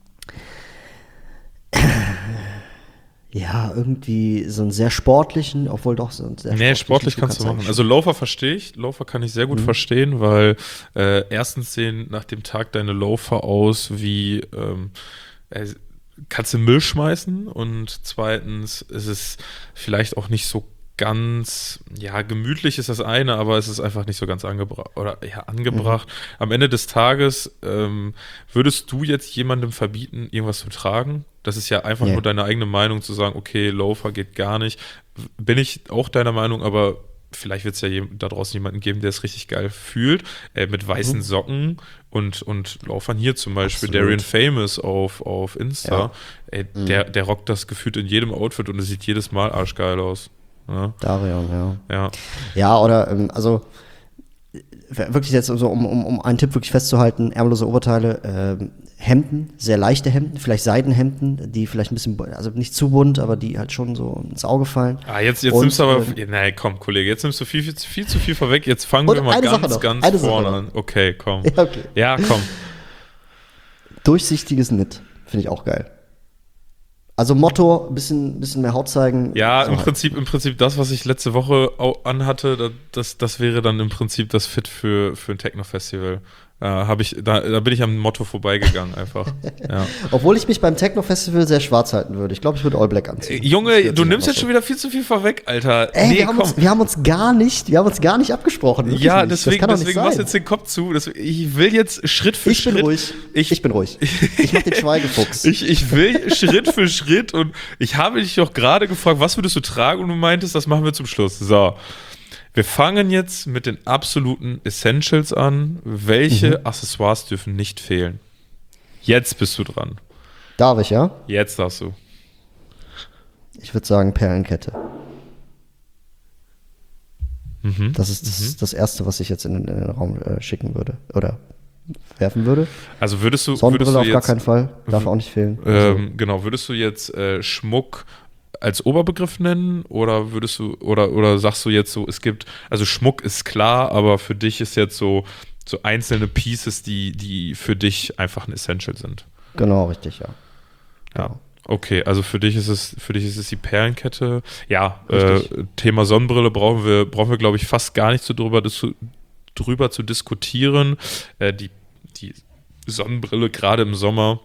ja, irgendwie so einen sehr sportlichen, obwohl doch so einen sehr Nee, sportlich kannst du machen. Also Loafer verstehe ich. Loafer kann ich sehr gut mhm. verstehen, weil äh, erstens sehen nach dem Tag deine Loafer aus wie ähm, äh, kannst du Müll schmeißen und zweitens ist es vielleicht auch nicht so ganz, ja, gemütlich ist das eine, aber es ist einfach nicht so ganz angebracht oder ja, angebracht. Mhm. Am Ende des Tages ähm, würdest du jetzt jemandem verbieten, irgendwas zu tragen? Das ist ja einfach yeah. nur deine eigene Meinung zu sagen, okay, Loafer geht gar nicht. Bin ich auch deiner Meinung, aber vielleicht wird es ja je, da draußen jemanden geben, der es richtig geil fühlt, äh, mit weißen mhm. Socken und, und Laufern hier zum Beispiel, Absolut. Darian Famous auf, auf Insta, ja. Ey, mhm. der, der rockt das gefühlt in jedem Outfit und es sieht jedes Mal arschgeil aus. Ja. Darian, ja. Ja, ja oder, ähm, also wirklich jetzt so, um, um, um einen Tipp wirklich festzuhalten, ärmellose Oberteile, ähm, Hemden, sehr leichte Hemden, vielleicht Seidenhemden, die vielleicht ein bisschen, also nicht zu bunt, aber die halt schon so ins Auge fallen. Ah, jetzt, jetzt und, nimmst du aber, äh, nein, komm, Kollege, jetzt nimmst du viel, viel, viel zu viel vorweg, jetzt fangen wir mal ganz, ganz eine vorne an. Okay, komm. Ja, okay. ja, komm. Durchsichtiges Knit, finde ich auch geil. Also Motto, ein bisschen, bisschen mehr Haut zeigen. Ja, so im halt. Prinzip, im Prinzip das, was ich letzte Woche au- anhatte, da- das, das wäre dann im Prinzip das Fit für, für ein Techno-Festival. Äh, hab ich, da, da bin ich am Motto vorbeigegangen einfach. Ja. Obwohl ich mich beim Techno-Festival sehr schwarz halten würde. Ich glaube, ich würde All Black Äh, anziehen. Junge, Das wird du sich nimmst einfach jetzt schon wieder viel zu viel vorweg, Alter. Ey, nee, wir, haben komm. uns, wir haben uns gar nicht, wir haben uns gar nicht abgesprochen. wirklich Ja, nicht. Das deswegen, kann doch nicht deswegen machst du sein. jetzt den Kopf zu. Das, ich will jetzt Schritt für Ich Schritt. bin ruhig. Ich, Ich bin ruhig. Ich mach den Schweigefuchs. Ich, ich will Schritt für Schritt und ich habe dich doch gerade gefragt, was würdest du tragen und du meintest, das machen wir zum Schluss. So, wir fangen jetzt mit den absoluten Essentials an. Welche Mhm. Accessoires dürfen nicht fehlen? Jetzt bist du dran. Darf ich, ja? Jetzt darfst du. Ich würde sagen Perlenkette. Mhm. Das ist das, das Erste, was ich jetzt in den, in den Raum äh, schicken würde. Oder werfen würde. Also würdest du, würdest Sonnenbrille du auf jetzt, gar keinen Fall. Darf auch nicht fehlen. ähm, genau, würdest du jetzt äh, Schmuck als Oberbegriff nennen oder würdest du oder oder sagst du jetzt so, es gibt, also Schmuck ist klar, aber für dich ist jetzt so so einzelne Pieces, die die für dich einfach ein Essential sind. Genau, richtig, ja. Ja. Genau. Okay, also für dich ist es für dich ist es die Perlenkette. Ja, äh, Richtig. Thema Sonnenbrille brauchen wir brauchen wir glaube ich fast gar nicht so drüber dis- drüber zu diskutieren. Äh, die die Sonnenbrille gerade im Sommer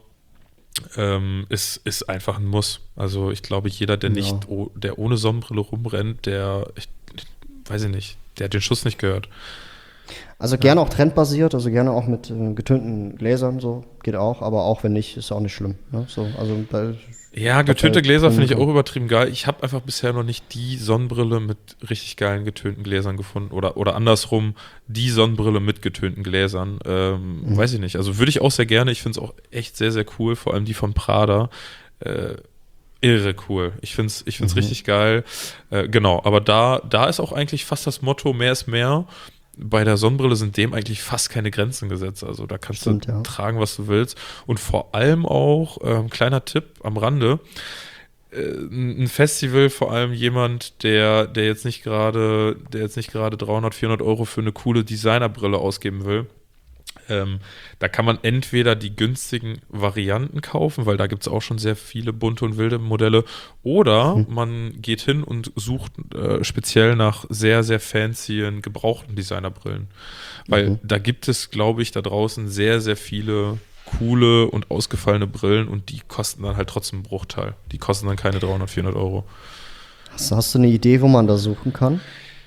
ähm, ist, ist einfach ein Muss. Also ich glaube, jeder, der Ja. nicht, oh, der ohne Sonnenbrille rumrennt, der, ich, ich weiß ich nicht, der hat den Schuss nicht gehört. Also gerne auch trendbasiert, also gerne auch mit äh, getönten Gläsern, so geht auch, aber auch wenn nicht, ist auch nicht schlimm. Ne? So, also bei, Ja, getönte Okay. Gläser finde ich Mhm. auch übertrieben geil. Ich habe einfach bisher noch nicht die Sonnenbrille mit richtig geilen getönten Gläsern gefunden. Oder, oder andersrum, die Sonnenbrille mit getönten Gläsern. Ähm, Mhm. Weiß ich nicht. Also würde ich auch sehr gerne. Ich finde es auch echt sehr, sehr cool. Vor allem die von Prada. Äh, irre cool. Ich finde es ich find's Mhm. richtig geil. Äh, genau, aber da, da ist auch eigentlich fast das Motto, mehr ist mehr. Bei der Sonnenbrille sind dem eigentlich fast keine Grenzen gesetzt. Also da kannst Stimmt, du ja. tragen, was du willst. Und vor allem auch, ähm, kleiner Tipp am Rande, äh, ein Festival, vor allem jemand, der, der jetzt nicht gerade, der jetzt nicht gerade dreihundert, vierhundert Euro für eine coole Designerbrille ausgeben will. Ähm, da kann man entweder die günstigen Varianten kaufen, weil da gibt es auch schon sehr viele bunte und wilde Modelle, oder Mhm. man geht hin und sucht äh, speziell nach sehr, sehr fancy gebrauchten Designerbrillen. Weil Mhm. da gibt es, glaube ich, da draußen sehr, sehr viele coole und ausgefallene Brillen und die kosten dann halt trotzdem einen Bruchteil. Die kosten dann keine dreihundert, vierhundert Euro. hast, hast du eine Idee, wo man da suchen kann?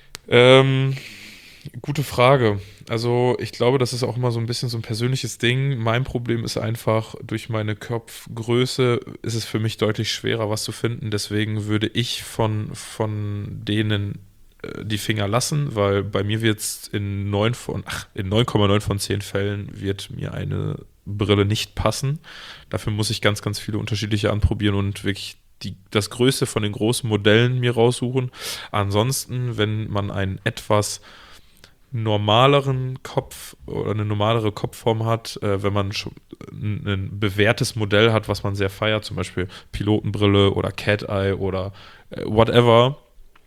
Ähm, gute Frage. Also ich glaube, das ist auch immer so ein bisschen so ein persönliches Ding. Mein Problem ist einfach, durch meine Kopfgröße ist es für mich deutlich schwerer, was zu finden. Deswegen würde ich von, von denen äh, die Finger lassen, weil bei mir wird es in neun von, ach, in neun Komma neun von zehn Fällen wird mir eine Brille nicht passen. Dafür muss ich ganz, ganz viele unterschiedliche anprobieren und wirklich die, das Größte von den großen Modellen mir raussuchen. Ansonsten, wenn man einen etwas normaleren Kopf oder eine normalere Kopfform hat, äh, wenn man schon ein, ein bewährtes Modell hat, was man sehr feiert, zum Beispiel Pilotenbrille oder Cat Eye oder äh, whatever,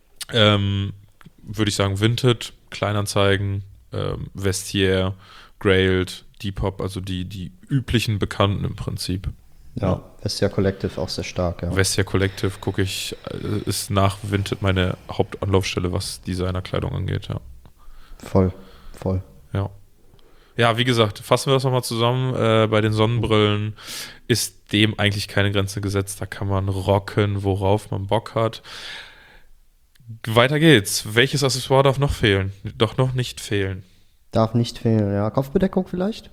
ähm, würde ich sagen Vinted, Kleinanzeigen, ähm, Vestiaire, Grailed, Depop, also die, die üblichen Bekannten im Prinzip. Ja, Vestia Collective auch sehr stark, ja. Vestia Collective gucke ich, äh, ist nach Vinted meine Hauptanlaufstelle, was Designerkleidung angeht, ja. Voll, voll. Ja. Ja, wie gesagt, fassen wir das nochmal zusammen. Äh, bei den Sonnenbrillen ist dem eigentlich keine Grenze gesetzt. Da kann man rocken, worauf man Bock hat. Weiter geht's. Welches Accessoire darf noch fehlen? Doch noch nicht fehlen. Darf nicht fehlen, ja. Kopfbedeckung vielleicht?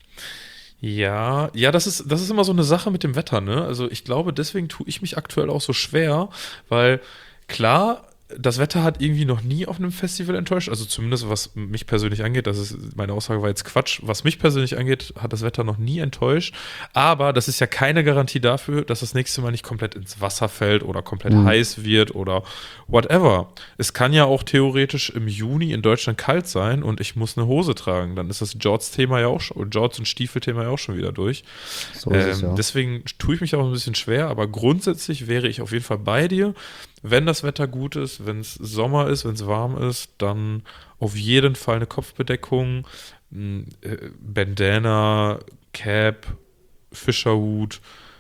Ja, ja, das ist, das ist immer so eine Sache mit dem Wetter, ne? Also ich glaube, deswegen tue ich mich aktuell auch so schwer, weil klar, das Wetter hat irgendwie noch nie auf einem Festival enttäuscht, also zumindest was mich persönlich angeht, das ist, meine Aussage war jetzt Quatsch, was mich persönlich angeht, hat das Wetter noch nie enttäuscht, aber das ist ja keine Garantie dafür, dass das nächste Mal nicht komplett ins Wasser fällt oder komplett Mhm. heiß wird oder whatever. Es kann ja auch theoretisch im Juni in Deutschland kalt sein und ich muss eine Hose tragen, dann ist das Jorts-Thema ja auch schon, Jorts- und Stiefel-Thema ja auch schon wieder durch. So ist Ähm, es, ja. Deswegen tue ich mich auch ein bisschen schwer, aber grundsätzlich wäre ich auf jeden Fall bei dir. Wenn das Wetter gut ist, wenn es Sommer ist, wenn es warm ist, dann auf jeden Fall eine Kopfbedeckung, m, äh, Bandana, Cap, Fischerhut.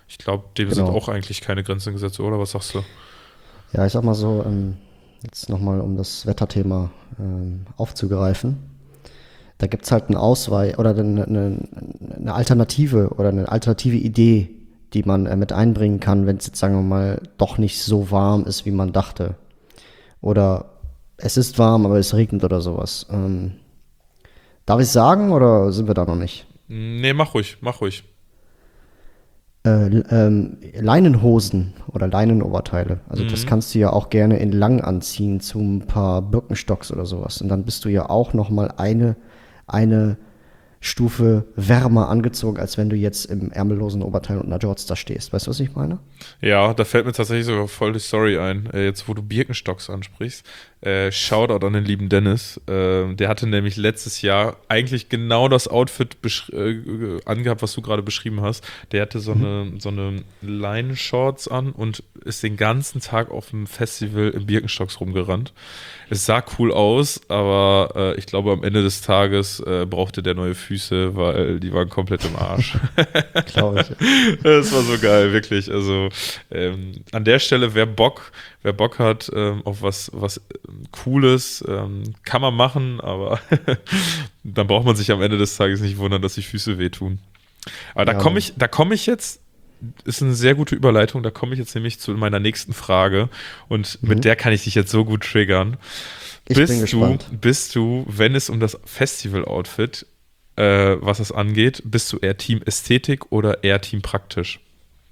Ich glaube, dem Genau. sind auch eigentlich keine Grenzen gesetzt, oder? Was sagst du? Ja, ich sag mal so, ähm, jetzt nochmal, um das Wetterthema ähm, aufzugreifen. Da gibt es halt einen Ausweich oder eine, eine, eine Alternative oder eine alternative Idee, die man äh, mit einbringen kann, wenn es jetzt, sagen wir mal, doch nicht so warm ist, wie man dachte. Oder es ist warm, aber es regnet oder sowas. Ähm, darf ich sagen oder sind wir da noch nicht? Nee, mach ruhig, mach ruhig. Äh, ähm, Leinenhosen oder Leinenoberteile. Also das kannst du ja auch gerne in lang anziehen zu ein paar Birkenstocks oder sowas. Und dann bist du ja auch noch mal eine, eine Stufe wärmer angezogen, als wenn du jetzt im ärmellosen Oberteil und einer Jorts da stehst. Weißt du, was ich meine? Ja, da fällt mir tatsächlich sogar voll die Story ein, äh, jetzt wo du Birkenstocks ansprichst. Äh, Shoutout an den lieben Dennis. Äh, der hatte nämlich letztes Jahr eigentlich genau das Outfit besch- äh, angehabt, was du gerade beschrieben hast. Der hatte so eine, so eine Leinenshorts an und ist den ganzen Tag auf dem Festival in Birkenstocks rumgerannt. Es sah cool aus, aber äh, ich glaube, am Ende des Tages äh, brauchte der neue Füße, weil die waren komplett im Arsch. Glaube ich. Das war so geil, wirklich. Also ähm, an der Stelle, wer Bock, wer Bock hat ähm, auf was, was ähm, Cooles, ähm, kann man machen, aber dann braucht man sich am Ende des Tages nicht wundern, dass die Füße wehtun. Aber da Ja. komme ich, da komme ich jetzt, ist eine sehr gute Überleitung, da komme ich jetzt nämlich zu meiner nächsten Frage und Mhm. mit der kann ich dich jetzt so gut triggern. Ich bist bin gespannt. Du, bist du, wenn es um das Festival-Outfit, äh, was es angeht, bist du eher Team Ästhetik oder eher Team Praktisch?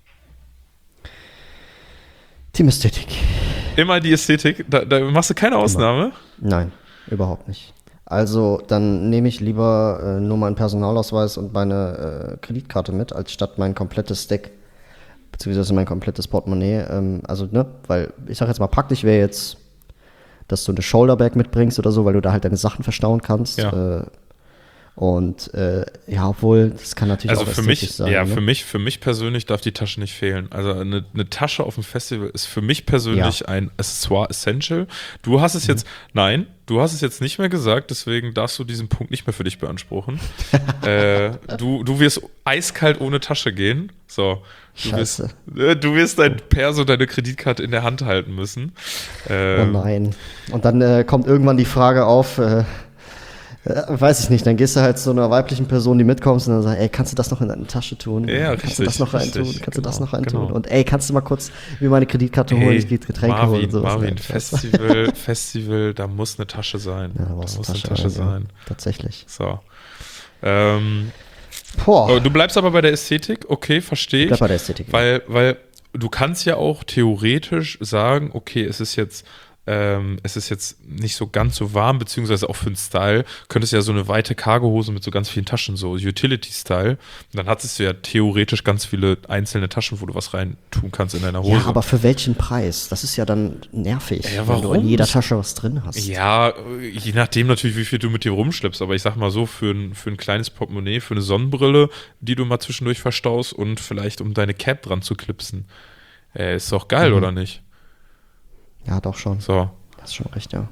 Team Ästhetik. Immer die Ästhetik, da, da machst du keine Ausnahme? Nein, überhaupt nicht. Also dann nehme ich lieber äh, nur meinen Personalausweis und meine äh, Kreditkarte mit, als statt mein komplettes Deck, beziehungsweise mein komplettes Portemonnaie. Ähm, also, ne, weil ich sag jetzt mal, praktisch wäre jetzt, dass du eine Shoulderbag mitbringst oder so, weil du da halt deine Sachen verstauen kannst. Ja. Äh, und äh, ja, obwohl, das kann natürlich Also auch für ästhetisch mich, sein. ja, ne? für mich, für mich persönlich darf die Tasche nicht fehlen. Also eine, eine Tasche auf dem Festival ist für mich persönlich Ja. ein Accessoire essential. Du hast es jetzt, nein, du hast es jetzt nicht mehr gesagt, deswegen darfst du diesen Punkt nicht mehr für dich beanspruchen. äh, du, du wirst eiskalt ohne Tasche gehen. So. Du wirst, Scheiße. äh, du wirst dein Perso, deine Kreditkarte in der Hand halten müssen. Oh Ähm, nein. Und dann äh, kommt irgendwann die Frage auf, äh, äh, weiß ich nicht, dann gehst du halt zu einer weiblichen Person, die mitkommst und dann sagst, ey, kannst du das noch in deine Tasche tun? Ja, kannst richtig, du das noch reintun? richtig, Kannst du das genau, noch reintun? genau. Und ey, kannst du mal kurz mir meine Kreditkarte holen, ich gehe Getränke Marvin, holen und sowas. Marvin, Ja, Festival, Festival, da muss eine Tasche sein. Ja, da da brauchst du muss eine eine Tasche, Tasche rein, sein. Ja, tatsächlich. So. Ähm, Boah, oh, du bleibst aber bei der Ästhetik, okay, verstehe ich. bleib bei der Ästhetik. Weil, weil du kannst ja auch theoretisch sagen, okay, es ist jetzt, ähm, es ist jetzt nicht so ganz so warm, beziehungsweise auch für den Style, könntest ja so eine weite Cargohose mit so ganz vielen Taschen, so Utility-Style. Und dann hattest du ja theoretisch ganz viele einzelne Taschen, wo du was rein tun kannst in deiner Hose. Ja, aber für welchen Preis? Das ist ja dann nervig, Ja, wenn du in warum? jeder Tasche was drin hast. Ja, je nachdem natürlich, wie viel du mit dir rumschleppst. Aber ich sag mal so, für ein, für ein kleines Portemonnaie, für eine Sonnenbrille, die du mal zwischendurch verstaust und vielleicht um deine Cap dran zu klipsen. Äh, ist doch geil, Mhm. oder nicht? Ja, doch schon. So. Das ist schon recht, ja.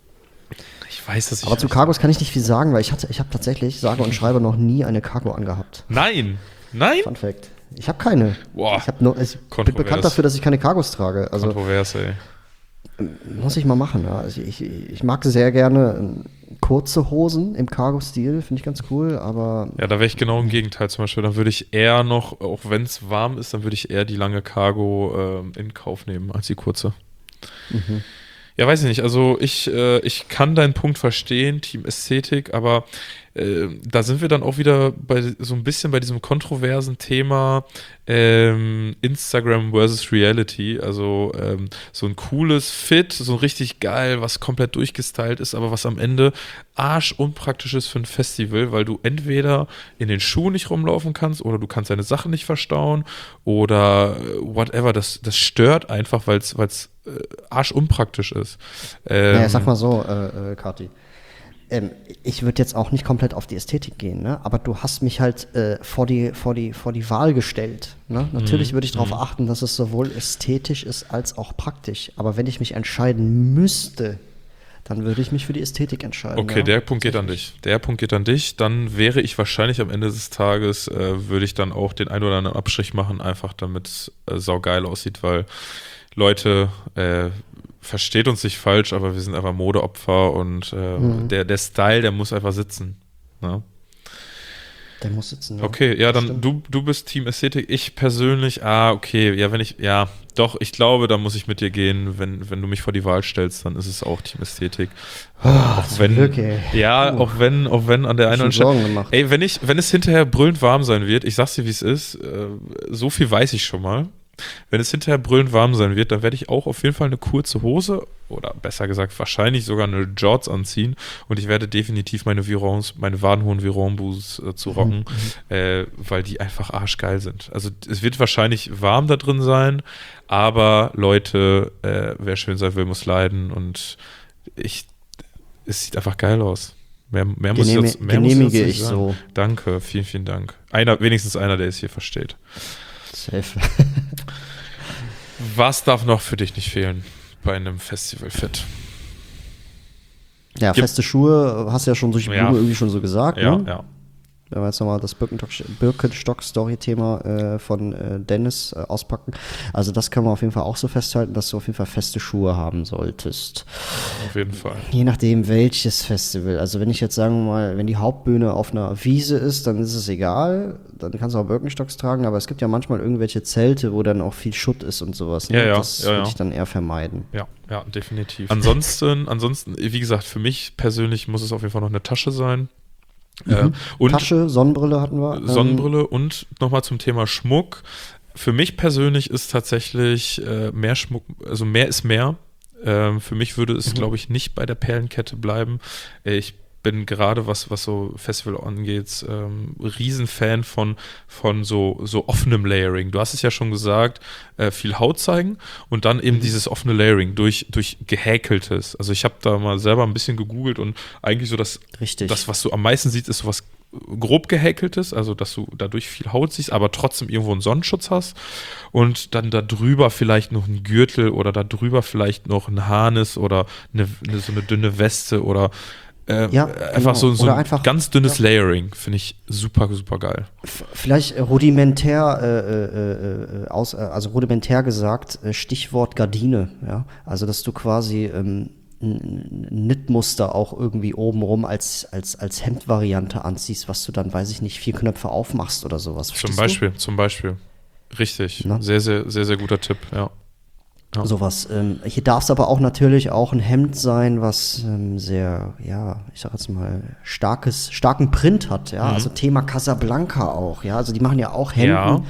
Ich weiß, dass ich. Aber zu Cargos kann ich nicht viel sagen, weil ich hatte, ich habe tatsächlich, sage und schreibe, noch nie eine Cargo angehabt. Nein! Nein? Fun Fact. Ich habe keine. Boah, ich hab nur, ich bin kontrovers. bekannt dafür, dass ich keine Cargos trage. Also Kontrovers, ey. muss ich mal machen. Ja. Also ich, ich mag sehr gerne ähm, kurze Hosen im Cargo-Stil, finde ich ganz cool, aber Ja, da wäre ich genau im Gegenteil zum Beispiel. Dann würde ich eher noch, auch wenn es warm ist, dann würde ich eher die lange Cargo ähm, in Kauf nehmen als die kurze. mhm. Ja, weiß ich nicht. Also ich, äh, ich kann deinen Punkt verstehen, Team Ästhetik, aber äh, da sind wir dann auch wieder bei so ein bisschen bei diesem kontroversen Thema ähm, Instagram versus Reality. Also ähm, so ein cooles Fit, so richtig geil, was komplett durchgestylt ist, aber was am Ende arschunpraktisch ist für ein Festival, weil du entweder in den Schuhen nicht rumlaufen kannst oder du kannst deine Sachen nicht verstauen oder äh, whatever. Das, das stört einfach, weil es äh, arschunpraktisch ist. Ähm, Naja, sag mal so, äh, äh, Kati. Ähm, ich würde jetzt auch nicht komplett auf die Ästhetik gehen, ne? Aber du hast mich halt äh, vor, die, vor, die, vor die Wahl gestellt. Ne? Natürlich würde ich darauf achten, dass es sowohl ästhetisch ist als auch praktisch. Aber wenn ich mich entscheiden müsste, Dann würde ich mich für die Ästhetik entscheiden. Okay, ja. der Punkt geht an dich. Der Punkt geht an dich. Dann wäre ich wahrscheinlich am Ende des Tages, äh, würde ich dann auch den ein oder anderen Abstrich machen, einfach damit es äh, saugeil aussieht, weil Leute, äh, versteht uns nicht falsch, aber wir sind einfach Modeopfer und äh, mhm. der, der Style, der muss einfach sitzen. Ne? Der muss sitzen, ja. Okay, ja, dann du, du bist Team Ästhetik. Ich persönlich, ah, okay, ja, wenn ich, ja, doch, ich glaube, da muss ich mit dir gehen. Wenn, wenn du mich vor die Wahl stellst, dann ist es auch Team Ästhetik. Oh, auch wenn, Glück, ey. Ja, uh. auch wenn, auch wenn an der einen oder anderen Stelle. Ey, wenn ich, wenn es hinterher brüllend warm sein wird, ich sag's dir, wie es ist, äh, so viel weiß ich schon mal. Wenn es hinterher brüllend warm sein wird, dann werde ich auch auf jeden Fall eine kurze Hose oder besser gesagt wahrscheinlich sogar eine Jorts anziehen und ich werde definitiv meine Virons, meine wadenhohen Viron-Boots äh, zu rocken, mhm. äh, weil die einfach arschgeil sind. Also es wird wahrscheinlich warm da drin sein, aber Leute, äh, wer schön sein will, muss leiden und ich, es sieht einfach geil aus. Mehr, mehr muss Genehmi- ich jetzt, mehr genehmige muss ich, ich sagen. so. Danke, vielen, vielen Dank. Einer, wenigstens einer, der es hier versteht. Safe. Was darf noch für dich nicht fehlen bei einem Festival-Fit? Ja, feste Schuhe, hast du ja schon durch die Blume ja. irgendwie schon so gesagt. Ja, ne? ja. Wenn wir jetzt nochmal das Birkenstock-Story-Thema äh, von äh, Dennis äh, auspacken. Also das kann man auf jeden Fall auch so festhalten, dass du auf jeden Fall feste Schuhe haben solltest. Auf jeden Fall. Je nachdem, welches Festival. Also wenn ich jetzt sagen wir mal, wenn die Hauptbühne auf einer Wiese ist, dann ist es egal. Dann kannst du auch Birkenstocks tragen. Aber es gibt ja manchmal irgendwelche Zelte, wo dann auch viel Schutt ist und sowas. Ne? Ja, ja, das ja, würde ja. ich dann eher vermeiden. Ja, ja, definitiv. Ansonsten, ansonsten, wie gesagt, für mich persönlich muss es auf jeden Fall noch eine Tasche sein. Mhm. Äh, und Tasche, Sonnenbrille hatten wir. Sonnenbrille und nochmal zum Thema Schmuck. Für mich persönlich ist tatsächlich äh, mehr Schmuck, also mehr ist mehr. Ähm, für mich würde es, mhm. glaube ich, nicht bei der Perlenkette bleiben. Äh, ich bin gerade, was, was so Festival angeht, ähm, Riesenfan von, von so, so offenem Layering. Du hast es ja schon gesagt, äh, viel Haut zeigen und dann eben mhm. dieses offene Layering durch, durch gehäkeltes. Also ich habe da mal selber ein bisschen gegoogelt und eigentlich so das, Richtig. das, was du am meisten siehst, ist sowas grob gehäkeltes, also dass du dadurch viel Haut siehst, aber trotzdem irgendwo einen Sonnenschutz hast und dann da drüber vielleicht noch ein Gürtel oder da drüber vielleicht noch ein Harnis oder eine, eine, so eine dünne Weste oder Äh, ja, einfach genau. so, so Oder ein einfach, ganz dünnes ja. Layering, finde ich super, super geil. F- vielleicht rudimentär, äh, äh, aus, also rudimentär gesagt, Stichwort Gardine, ja, also dass du quasi ähm, ein Knitmuster auch irgendwie obenrum als, als, als Hemdvariante anziehst, was du dann, weiß ich nicht, vier Knöpfe aufmachst oder sowas. Zum Beispiel, du? zum Beispiel. Richtig, Na? sehr, sehr, sehr, sehr guter Tipp, ja. Ja. Sowas. Ähm, hier darf es aber auch natürlich auch ein Hemd sein, was ähm, sehr, ja, ich sag jetzt mal, starkes, starken Print hat, ja. Mhm. Also Thema Casablanca auch, ja. Also die machen ja auch Hemden, ja.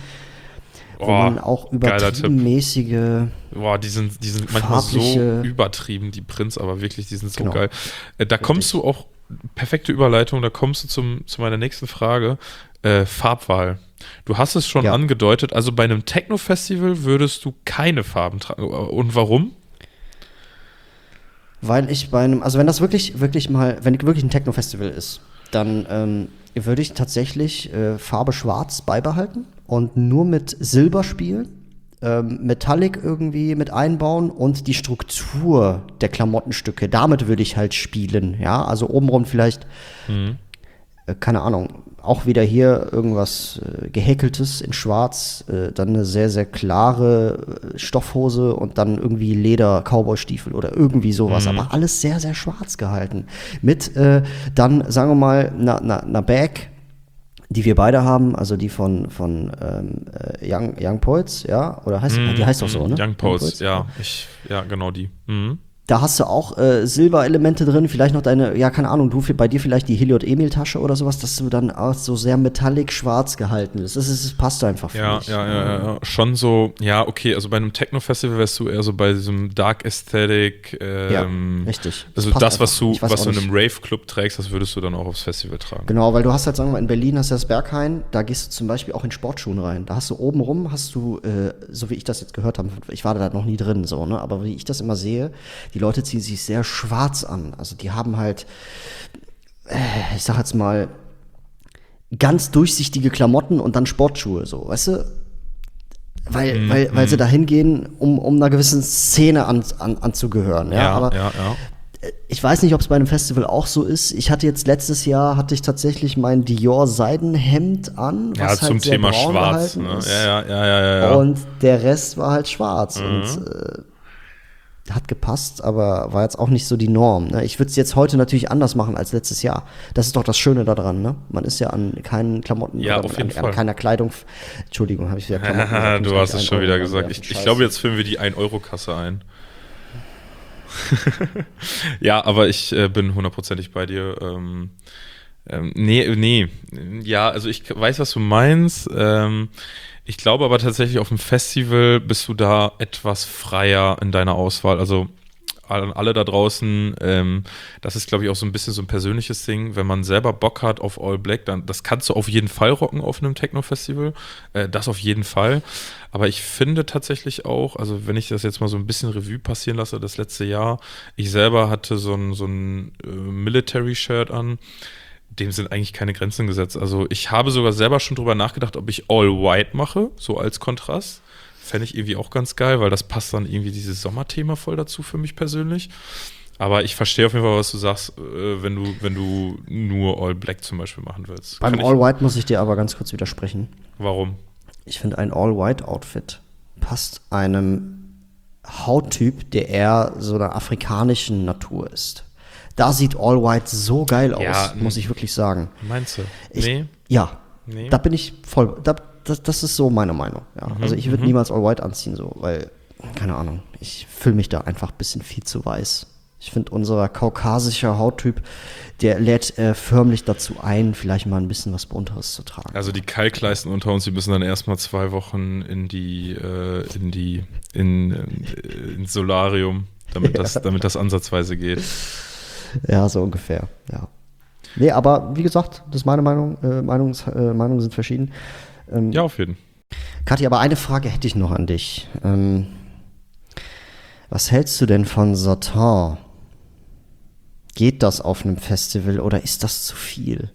wo oh, man auch übertriebenmäßige. Boah, die sind, die sind manchmal so übertrieben, die Prints, aber wirklich, die sind so genau. geil. Äh, da Richtig. kommst du auch, perfekte Überleitung, da kommst du zum, zu meiner nächsten Frage. Äh, Farbwahl. Du hast es schon ja. angedeutet, also bei einem Techno-Festival würdest du keine Farben tragen. Und warum? Weil ich bei einem, also wenn das wirklich, wirklich mal, wenn wirklich ein Techno-Festival ist, dann ähm, würde ich tatsächlich äh, Farbe Schwarz beibehalten und nur mit Silber spielen, ähm, Metallic irgendwie mit einbauen und die Struktur der Klamottenstücke, damit würde ich halt spielen, ja, also obenrum vielleicht, mhm. äh, keine Ahnung, auch wieder hier irgendwas äh, gehäkeltes in Schwarz, äh, dann eine sehr, sehr klare äh, Stoffhose und dann irgendwie Leder-Cowboy-Stiefel oder irgendwie sowas. Mhm. Aber alles sehr, sehr schwarz gehalten. Mit äh, dann, sagen wir mal, einer na, na Bag, die wir beide haben, also die von, von ähm, äh, Young, Young Poets, ja? Oder heißt mhm. die heißt doch so, ne? Young Poets, ja. Ich, ja, genau die. Mhm. Da hast du auch äh, Silberelemente drin, vielleicht noch deine, ja, keine Ahnung, du bei dir vielleicht die Heliot-Emil-Tasche oder sowas, dass du dann auch so sehr metallic schwarz gehalten ist. Das, ist, das passt einfach für ja, mich. Ja, ja, ja, ja. Schon so, ja, okay, also bei einem Techno-Festival wärst du eher so bei diesem Dark Aesthetic. Ähm, ja, richtig. Das also das, was du, was du in einem Rave-Club trägst, das würdest du dann auch aufs Festival tragen. Genau, weil du hast halt, sagen wir mal, in Berlin hast du das Berghain, da gehst du zum Beispiel auch in Sportschuhen rein. Da hast du oben rum, hast du, äh, so wie ich das jetzt gehört habe, ich war da noch nie drin, so, ne, aber wie ich das immer sehe, die Leute ziehen sich sehr schwarz an. Also die haben halt, äh, ich sag jetzt mal, ganz durchsichtige Klamotten und dann Sportschuhe, so, weißt du? Weil, mm, weil, mm. weil sie da hingehen, um, um einer gewissen Szene an, an, anzugehören. Ja, ja, aber ja, ja. Ich weiß nicht, ob es bei einem Festival auch so ist. Ich hatte jetzt letztes Jahr, hatte ich tatsächlich mein Dior Seidenhemd an, Ja, was zum halt sehr Thema braun schwarz. gehalten Ne? ist. Ja, ja, ja, ja, ja. Und der Rest war halt schwarz. Mhm. Und äh, hat gepasst, aber war jetzt auch nicht so die Norm. Ne? Ich würde es jetzt heute natürlich anders machen als letztes Jahr. Das ist doch das Schöne daran. Ne? Man ist ja an keinen Klamotten Ja, oder auf jeden an, Fall. an keiner Kleidung. Entschuldigung, habe ich wieder Klamotten gesagt. Du hast es schon wieder gesagt. Ja, Ich, ich glaube, jetzt führen wir die ein-Euro-Kasse ein. Ja, aber ich äh, bin hundertprozentig bei dir. Ähm, ähm, nee, nee. Ja, also ich weiß, was du meinst. Ähm, ich glaube aber tatsächlich, auf dem Festival bist du da etwas freier in deiner Auswahl. Also an alle da draußen, ähm, das ist, glaube ich, auch so ein bisschen so ein persönliches Ding. Wenn man selber Bock hat auf All Black, dann das kannst du auf jeden Fall rocken auf einem Techno-Festival. Äh, das auf jeden Fall. Aber ich finde tatsächlich auch, also wenn ich das jetzt mal so ein bisschen Revue passieren lasse, das letzte Jahr, ich selber hatte so ein, so ein äh, Military-Shirt an, dem sind eigentlich keine Grenzen gesetzt. Also ich habe sogar selber schon drüber nachgedacht, ob ich All White mache, so als Kontrast. Fände ich irgendwie auch ganz geil, weil das passt dann irgendwie dieses Sommerthema voll dazu für mich persönlich. Aber ich verstehe auf jeden Fall, was du sagst, äh, wenn du, wenn du nur All Black zum Beispiel machen willst. Beim Kann All ich, White muss ich dir aber ganz kurz widersprechen. Warum? Ich finde, ein All White Outfit passt einem Hauttyp, der eher so einer afrikanischen Natur ist. Da sieht All White so geil aus, Ja, muss ich wirklich sagen. Meinst du? Ich, nee. Ja, Nee. da bin ich voll. Da, das, das ist so meine Meinung. Ja. Mhm, Also ich würde mhm. niemals All White anziehen, so, weil, keine Ahnung, ich fühle mich da einfach ein bisschen viel zu weiß. Ich finde, unser kaukasischer Hauttyp, der lädt äh, förmlich dazu ein, vielleicht mal ein bisschen was Bunteres zu tragen. Also die Kalkleisten unter uns, die müssen dann erstmal zwei Wochen in die, äh, in die, in, äh, ins Solarium, damit das, damit das ansatzweise geht. Ja, so ungefähr, ja. Nee, aber wie gesagt, das ist meine Meinung. Äh, Meinungs, äh, Meinungen sind verschieden. Ähm, Ja, auf jeden Fall. Kathi, aber eine Frage hätte ich noch an dich. Ähm, was hältst du denn von Satin? Geht das auf einem Festival oder ist das zu viel?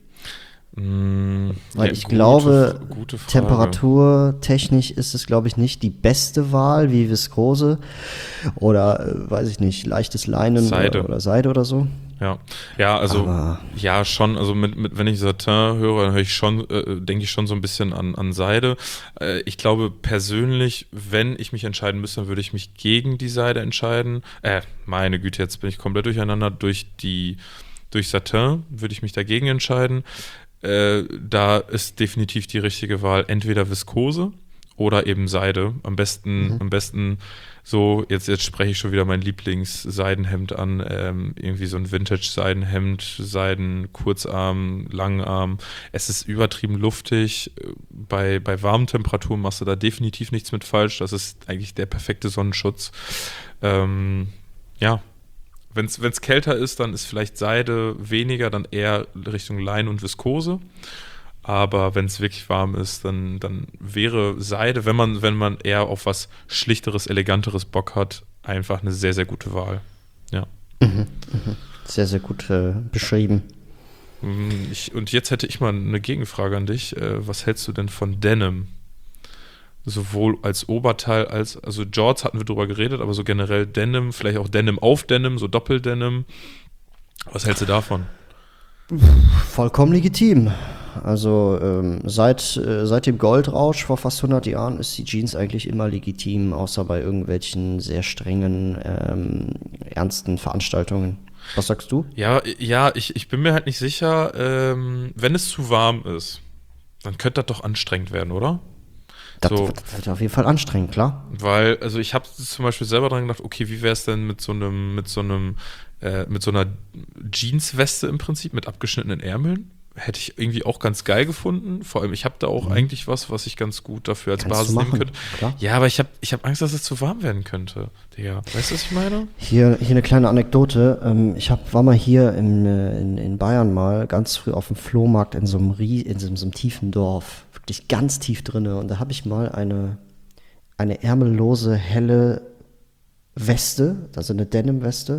Mm, Weil ja, ich gute- glaube, gute Frage. temperaturtechnisch ist es, glaube ich, nicht die beste Wahl wie Viskose oder, äh, weiß ich nicht, leichtes Leinen Seide. Oder, oder Seide oder so. Ja, ja, also Aber- ja schon, also mit, mit wenn ich Satin höre, dann höre ich schon, äh, denke ich schon so ein bisschen an, an Seide. Äh, ich glaube persönlich, wenn ich mich entscheiden müsste, dann würde ich mich gegen die Seide entscheiden. Äh, meine Güte, jetzt bin ich komplett durcheinander. Durch die, durch Satin würde ich mich dagegen entscheiden. Äh, da ist definitiv die richtige Wahl entweder Viskose oder eben Seide. Am besten, Mhm. am besten so, jetzt, jetzt spreche ich schon wieder mein Lieblings-Seidenhemd an, ähm, irgendwie so ein Vintage-Seidenhemd, Seiden, Kurzarm, Langarm. Es ist übertrieben luftig. Bei, bei warmen Temperaturen machst du da definitiv nichts mit falsch. Das ist eigentlich der perfekte Sonnenschutz. Ähm, ja, wenn es kälter ist, dann ist vielleicht Seide weniger, dann eher Richtung Lein und Viskose. Aber wenn es wirklich warm ist, dann, dann wäre Seide, wenn man, wenn man eher auf was Schlichteres, Eleganteres Bock hat, einfach eine sehr, sehr gute Wahl. Ja. Sehr, sehr gut äh, beschrieben. Ich, und jetzt hätte ich mal eine Gegenfrage an dich. Äh, Was hältst du denn von Denim? Sowohl als Oberteil als, also Jorts hatten wir drüber geredet, aber so generell Denim, vielleicht auch Denim auf Denim, so Doppeldenim. Was hältst du davon? Vollkommen legitim. Also ähm, seit, äh, seit dem Goldrausch vor fast hundert Jahren ist die Jeans eigentlich immer legitim, außer bei irgendwelchen sehr strengen, ähm, ernsten Veranstaltungen. Was sagst du? Ja, ja, ich, ich bin mir halt nicht sicher, ähm, wenn es zu warm ist, dann könnte das doch anstrengend werden, oder? Das, So. das wird auf jeden Fall anstrengend, klar. Weil, also ich habe zum Beispiel selber dran gedacht, okay, wie wäre es denn mit so einem, mit so einem, äh, mit so einer Jeansweste im Prinzip, mit abgeschnittenen Ärmeln? Hätte ich irgendwie auch ganz geil gefunden. Vor allem, ich habe da auch eigentlich was, was ich ganz gut dafür als Kannst Basis du nehmen machen, könnte. klar. Ja, aber ich habe ich hab Angst, dass es zu warm werden könnte. Digga, weißt du, was ich meine? Hier, hier eine kleine Anekdote. Ähm, ich hab, war mal hier in, äh, in, in Bayern mal ganz früh auf dem Flohmarkt in so einem, Rie, in so, so einem tiefen Dorf. Wirklich ganz tief drinne. Und da habe ich mal eine, eine ärmellose, helle Weste, also eine Denim-Weste,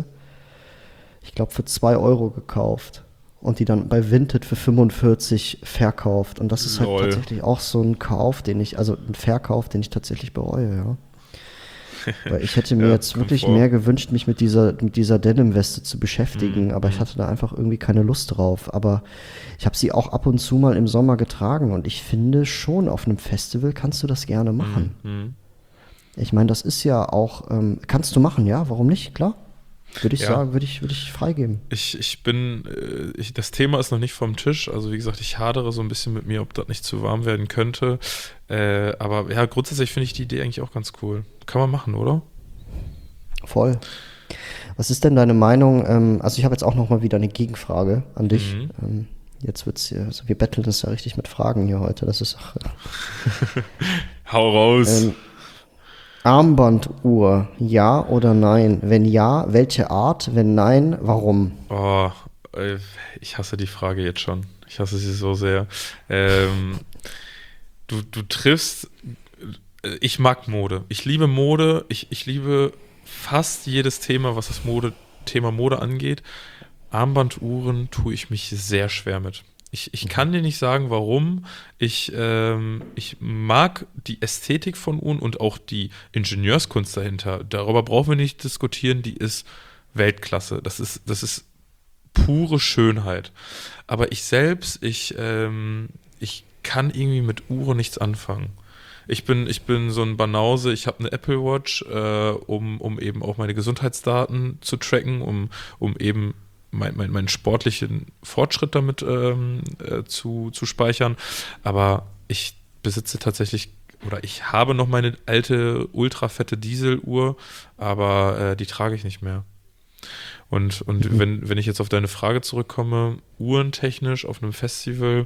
ich glaube für zwei Euro gekauft. Und die dann bei Vinted für fünfundvierzig verkauft. Und das ist halt Lol. tatsächlich auch so ein Kauf, den ich, also ein Verkauf, den ich tatsächlich bereue, ja. Weil ich hätte mir Ja, jetzt wirklich Komfort. mehr gewünscht, mich mit dieser, mit dieser Denim-Weste zu beschäftigen, Mhm. aber ich hatte da einfach irgendwie keine Lust drauf. Aber ich habe sie auch ab und zu mal im Sommer getragen und ich finde schon, auf einem Festival kannst du das gerne machen. Mhm. Ich meine, das ist ja auch, ähm, kannst du machen, ja? Warum nicht? Klar. Würde ich Ja. sagen, würde ich, würde ich freigeben. Ich, ich bin, äh, ich, das Thema ist noch nicht vom Tisch. Also wie gesagt, ich hadere so ein bisschen mit mir, ob das nicht zu warm werden könnte. Äh, aber ja, grundsätzlich finde ich die Idee eigentlich auch ganz cool. Kann man machen, oder? Voll. Was ist denn deine Meinung? Ähm, also ich habe jetzt auch noch mal wieder eine Gegenfrage an dich. Mhm. Ähm, jetzt wird's hier, also wir betteln das ja richtig mit Fragen hier heute. Das ist auch, Hau raus. ähm, Armbanduhr, ja oder nein? Wenn ja, welche Art? Wenn nein, warum? Oh, äh, ich hasse die Frage jetzt schon. Ich hasse sie so sehr. Ähm, du, du triffst, äh, ich mag Mode. Ich liebe Mode. Ich, ich liebe fast jedes Thema, was das Mode, Thema Mode angeht. Armbanduhren tue ich mich sehr schwer mit. Ich, ich kann dir nicht sagen, warum. Ich, ähm, ich mag die Ästhetik von Uhren und auch die Ingenieurskunst dahinter. Darüber brauchen wir nicht diskutieren. Die ist Weltklasse. Das ist, das ist pure Schönheit. Aber ich selbst, ich, ähm, ich kann irgendwie mit Uhren nichts anfangen. Ich bin, ich bin so ein Banause, ich habe eine Apple Watch, äh, um, um eben auch meine Gesundheitsdaten zu tracken, um, um eben mein, mein, meinen sportlichen Fortschritt damit ähm, äh, zu, zu speichern. Aber ich besitze tatsächlich, oder ich habe noch meine alte, ultrafette Dieseluhr, aber äh, die trage ich nicht mehr. Und, und Mhm. wenn, wenn ich jetzt auf deine Frage zurückkomme, uhrentechnisch auf einem Festival,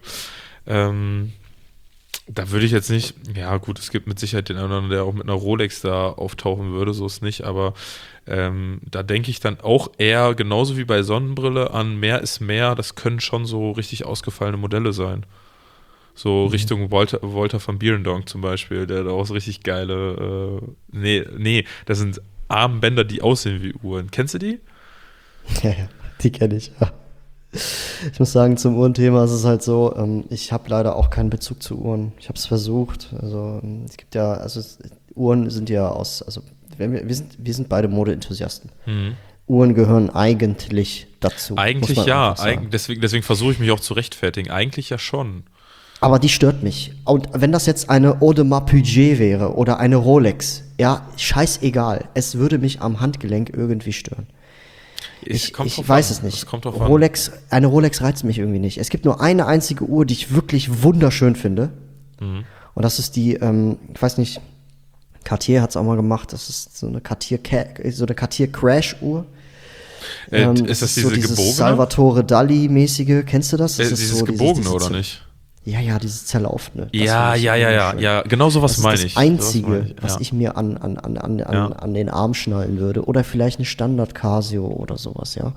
ähm, da würde ich jetzt nicht, ja gut, es gibt mit Sicherheit den anderen, der auch mit einer Rolex da auftauchen würde, so ist nicht, aber ähm, da denke ich dann auch eher, genauso wie bei Sonnenbrille, an mehr ist mehr, das können schon so richtig ausgefallene Modelle sein. So Richtung Walter, Walter von Beirendonk zum Beispiel, der da auch so richtig geile, äh, nee, nee, das sind Armbänder, die aussehen wie Uhren. Kennst du die? Ja, ja, die kenne ich, ja. Ich muss sagen, zum Uhrenthema ist es halt so, ähm, ich habe leider auch keinen Bezug zu Uhren. Ich habe es versucht. Also ähm, es gibt ja, also es, Uhren sind ja aus, also wenn wir, wir sind, wir sind beide Modeenthusiasten. Mhm. Uhren gehören eigentlich dazu. Eigentlich muss man ja, einfach sagen. eig deswegen, deswegen versuche ich mich auch zu rechtfertigen. Eigentlich ja schon. Aber die stört mich. Und wenn das jetzt eine Audemars Piguet wäre oder eine Rolex, ja, scheißegal. Es würde mich am Handgelenk irgendwie stören. Es Ich, kommt ich drauf weiß an. es nicht. Es kommt drauf an. Rolex, eine Rolex reizt mich irgendwie nicht. Es gibt nur eine einzige Uhr, die ich wirklich wunderschön finde. Mhm. Und das ist die, ähm, ich weiß nicht, Cartier hat es auch mal gemacht. Das ist so eine Cartier, so eine Cartier Crash Uhr. Äh, Ähm, ist das so diese dieses gebogene? Salvatore Dali-mäßige, kennst du das? Äh, das ist dieses so gebogene dieses- oder dieses- nicht? Ja, ja, dieses zerlaufene. Das Ja, finde ich ja, ja, ja, wunderschön. ja, genau sowas Das ist meine das ich. Sowas Einzige, meine ich, was ja. ich mir an, an, an, an, Ja. an, an den Arm schnallen würde. Oder vielleicht eine Standard Casio oder sowas, ja.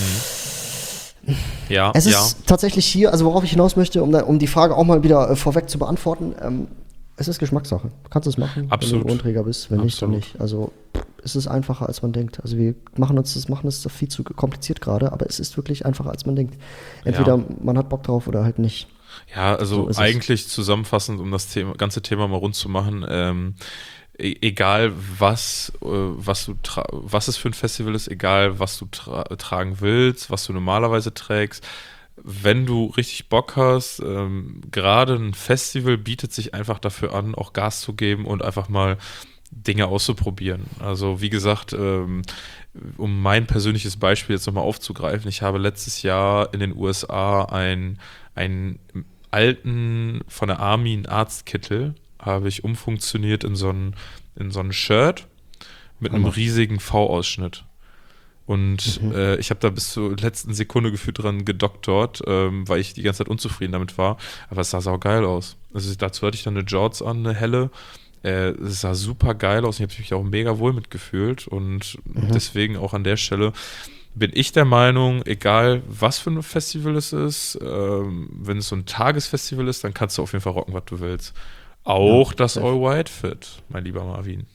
Ja, Es ist ja. tatsächlich hier, also worauf ich hinaus möchte, um, da, um die Frage auch mal wieder äh, vorweg zu beantworten, ähm, es ist Geschmackssache. Du kannst es machen, Absolut. wenn du ein Uhrenträger bist, wenn nicht, dann Absolut. nicht. Also es ist einfacher, als man denkt. Also wir machen uns das, machen es viel zu kompliziert gerade, aber es ist wirklich einfacher, als man denkt. Entweder Ja. man hat Bock drauf oder halt nicht. Ja, So also ist es. eigentlich zusammenfassend, um das Thema, ganze Thema mal rund zu machen, ähm, e egal was, äh, was du tra was es für ein Festival ist, egal was du tra tragen willst, was du normalerweise trägst, wenn du richtig Bock hast, ähm, gerade ein Festival bietet sich einfach dafür an, auch Gas zu geben und einfach mal Dinge auszuprobieren. Also wie gesagt, ähm, um mein persönliches Beispiel jetzt nochmal aufzugreifen, ich habe letztes Jahr in den U S A ein, einen alten, von der Army, einen Arztkittel, habe ich umfunktioniert in so ein, in so ein Shirt mit einem Hammer. riesigen V-Ausschnitt. Und äh, ich habe da bis zur letzten Sekunde gefühlt dran gedoktort, ähm, weil ich die ganze Zeit unzufrieden damit war. Aber es sah saugeil aus. Also dazu hatte ich dann eine Jorts an, eine helle. Äh, es sah super geil aus und ich habe mich auch mega wohl mitgefühlt. Und deswegen auch an der Stelle bin ich der Meinung, egal was für ein Festival es ist, ähm, wenn es so ein Tagesfestival ist, dann kannst du auf jeden Fall rocken, was du willst. Auch Ja, das safe. All-White-Fit, mein lieber Marvin.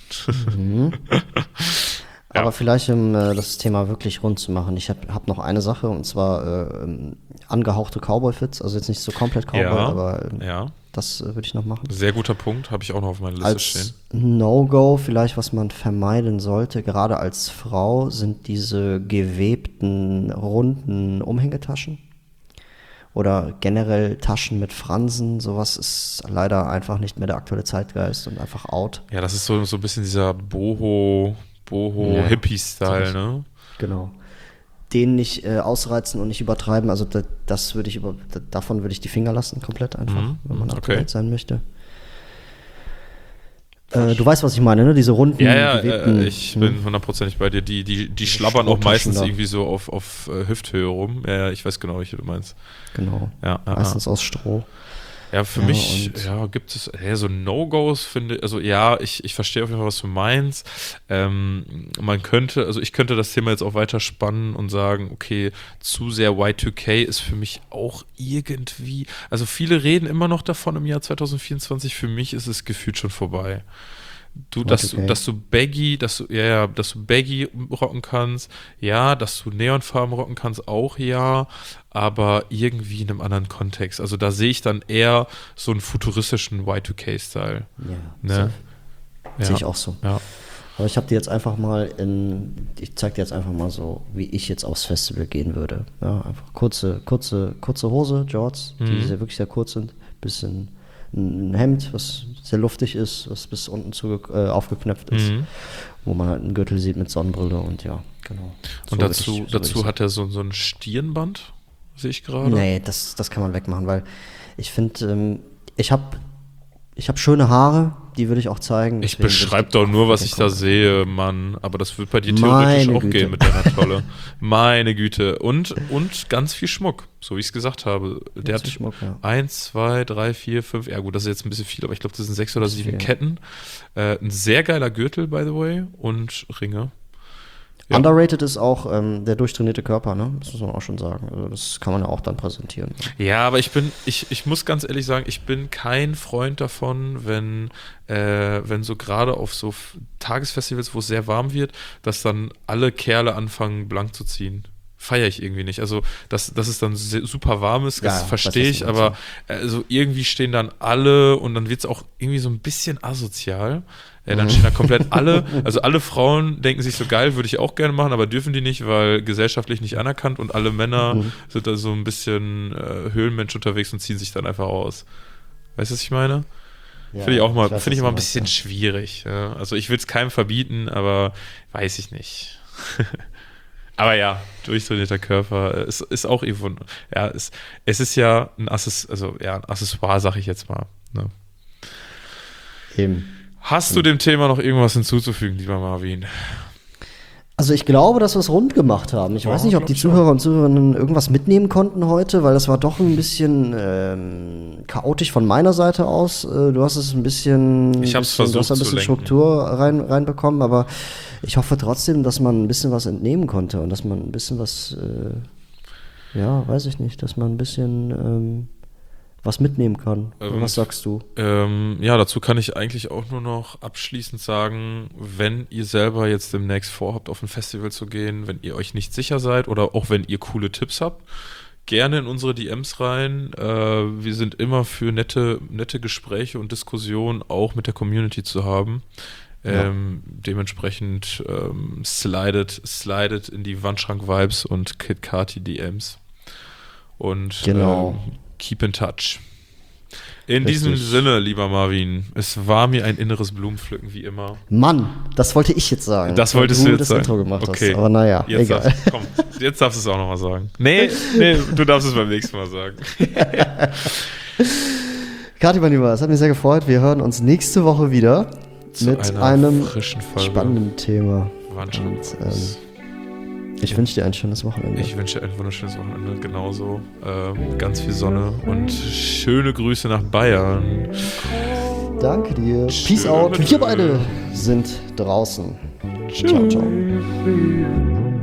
Ja. Aber vielleicht, um äh, das Thema wirklich rund zu machen, ich habe hab noch eine Sache, und zwar äh, ähm, angehauchte Cowboy-Fits, also jetzt nicht so komplett Cowboy, Ja. aber ähm, Ja. Das äh, würde ich noch machen. Sehr guter Punkt, habe ich auch noch auf meiner Liste Als stehen. No-Go, vielleicht was man vermeiden sollte, gerade als Frau, sind diese gewebten, runden Umhängetaschen. Oder generell Taschen mit Fransen. Sowas ist leider einfach nicht mehr der aktuelle Zeitgeist und einfach out. Ja, das ist so, so ein bisschen dieser Boho, Boho Ja, Hippie-Style, so ne? Genau. Den nicht äh, ausreizen und nicht übertreiben. Also da, das würde ich über, da, davon würde ich die Finger lassen, komplett einfach, Mhm, wenn man okay. up-to-date sein möchte. Äh, du weißt, was ich meine, ne? Diese runden, Ja, ja, gewebten, äh, ich hm? bin hundertprozentig bei dir. Die, die, die schlabbern auch Strohtaschen meistens da. irgendwie so auf, auf äh, Hüfthöhe rum. Ja, ja, ich weiß genau, welche du meinst. Genau. Ja, ja, Meistens aus Stroh. Ja, für Ja, mich, und- ja, gibt es ja, so No-Gos, finde also ja, ich, ich verstehe auf jeden Fall, was du meinst. Ähm, man könnte, also ich könnte das Thema jetzt auch weiter spannen und sagen, okay, zu sehr Y zwei K ist für mich auch irgendwie, also viele reden immer noch davon im Jahr zwanzig vierundzwanzig, für mich ist es gefühlt schon vorbei. Du, dass du, Y zwei K. dass du Baggy, dass du, ja, ja, dass du Baggy rocken kannst, ja, dass du Neonfarben rocken kannst, auch ja, aber irgendwie in einem anderen Kontext. Also da sehe ich dann eher so einen futuristischen Y zwei K-Style. Ja, Ne? safe. Ja. Sehe ich auch so. Ja. Aber ich habe dir jetzt einfach mal in, ich zeig dir jetzt einfach mal so, wie ich jetzt aufs Festival gehen würde. Ja, einfach kurze, kurze, kurze Hose, Jorts, die Mhm. sehr, wirklich sehr kurz sind. Bisschen ein Hemd, was sehr luftig ist, was bis unten zu, äh, aufgeknöpft ist, Mhm. wo man halt einen Gürtel sieht mit Sonnenbrille und ja, genau. So Und würd dazu, ich- so würd ich dazu sagen. hat er so, so ein Stirnband, sehe ich gerade. Nee, das, das kann man wegmachen, weil ich finde, ähm, ich habe ich hab schöne Haare, die würde ich auch zeigen. Ich deswegen würd beschreibe die doch nur, was ich da wegmachen. sehe, Mann. Aber das wird bei dir theoretisch Meine auch Güte. gehen mit deiner Tolle. Meine Güte. Und, und ganz viel Schmuck, so wie ich es gesagt habe. Der Ganz hat viel Schmuck, ja. eins, zwei, drei, vier, fünf, ja gut, das ist jetzt ein bisschen viel, aber ich glaube, das sind sechs oder sieben viel. Ketten. Äh, ein sehr geiler Gürtel, by the way. Und Ringe. Ja. Underrated ist auch ähm, der durchtrainierte Körper, ne? Das muss man auch schon sagen. Also das kann man ja auch dann präsentieren. Ja, aber ich bin, ich, ich muss ganz ehrlich sagen, ich bin kein Freund davon, wenn, äh, wenn so gerade auf so F- Tagesfestivals, wo es sehr warm wird, dass dann alle Kerle anfangen, blank zu ziehen. Feiere ich irgendwie nicht. Also, dass, dass es dann se- super warm ist, das Ja, verstehe weiß, was ich, du meinst, aber also irgendwie stehen dann alle und dann wird es auch irgendwie so ein bisschen asozial. Ja, dann stehen da komplett alle, also alle Frauen denken sich so geil, würde ich auch gerne machen, aber dürfen die nicht, weil gesellschaftlich nicht anerkannt und alle Männer Mhm. sind da so ein bisschen äh, Höhlenmensch unterwegs und ziehen sich dann einfach aus. Weißt du, was ich meine? Ja, finde ich auch mal, weiß, finde ich was immer ein du meinst, bisschen ja. schwierig. Ja. Also ich will es keinem verbieten, aber weiß ich nicht. Aber ja, durchtrainierter Körper ist, ist auch irgendwo, ja, ist, es ist ja ein Access, also ja, ein Accessoire, sag ich jetzt mal. Ne? Eben. Hast du dem Thema noch irgendwas hinzuzufügen, lieber Marvin? Also ich glaube, dass wir es rund gemacht haben. Ich Ja, weiß nicht, ob glaub die ich auch. Zuhörer und Zuhörerinnen irgendwas mitnehmen konnten heute, weil das war doch ein bisschen ähm, chaotisch von meiner Seite aus. Äh, du hast es ein bisschen, Ich hab's bisschen du hast versucht ein bisschen zu lenken. Struktur rein, reinbekommen, aber ich hoffe trotzdem, dass man ein bisschen was entnehmen konnte und dass man ein bisschen was, äh, ja, weiß ich nicht, dass man ein bisschen ähm, was mitnehmen kann. Ähm, was sagst du? Ähm, ja, dazu kann ich eigentlich auch nur noch abschließend sagen, wenn ihr selber jetzt demnächst vorhabt, auf ein Festival zu gehen, wenn ihr euch nicht sicher seid oder auch wenn ihr coole Tipps habt, gerne in unsere D Ms rein. Äh, wir sind immer für nette, nette Gespräche und Diskussionen auch mit der Community zu haben. Ähm, dementsprechend ähm, slidet, slidet in die Wandschrank-Vibes und Kid Kati D Ms. Und Genau. ähm, keep in touch. In Richtig. diesem Sinne, lieber Marvin, es war mir ein inneres Blumenpflücken, wie immer. Mann, das wollte ich jetzt sagen. Das weil wolltest du du jetzt das sagen. Intro gemacht Okay. hast. Aber naja, Jetzt egal. darfst, komm, jetzt darfst du es auch nochmal sagen. Nee, nee, du darfst es beim nächsten Mal sagen. Kathi, mein Lieber, es hat mich sehr gefreut. Wir hören uns nächste Woche wieder Zu mit einer einem frischen Folge. spannenden Thema. Wandschrank. Und, ähm, ich wünsche dir ein schönes Wochenende. Ich wünsche dir ein wunderschönes Wochenende, genauso. Ähm, ganz viel Sonne und schöne Grüße nach Bayern. Danke dir. Peace Schön. out. Wir beide sind draußen. Ciao, ciao.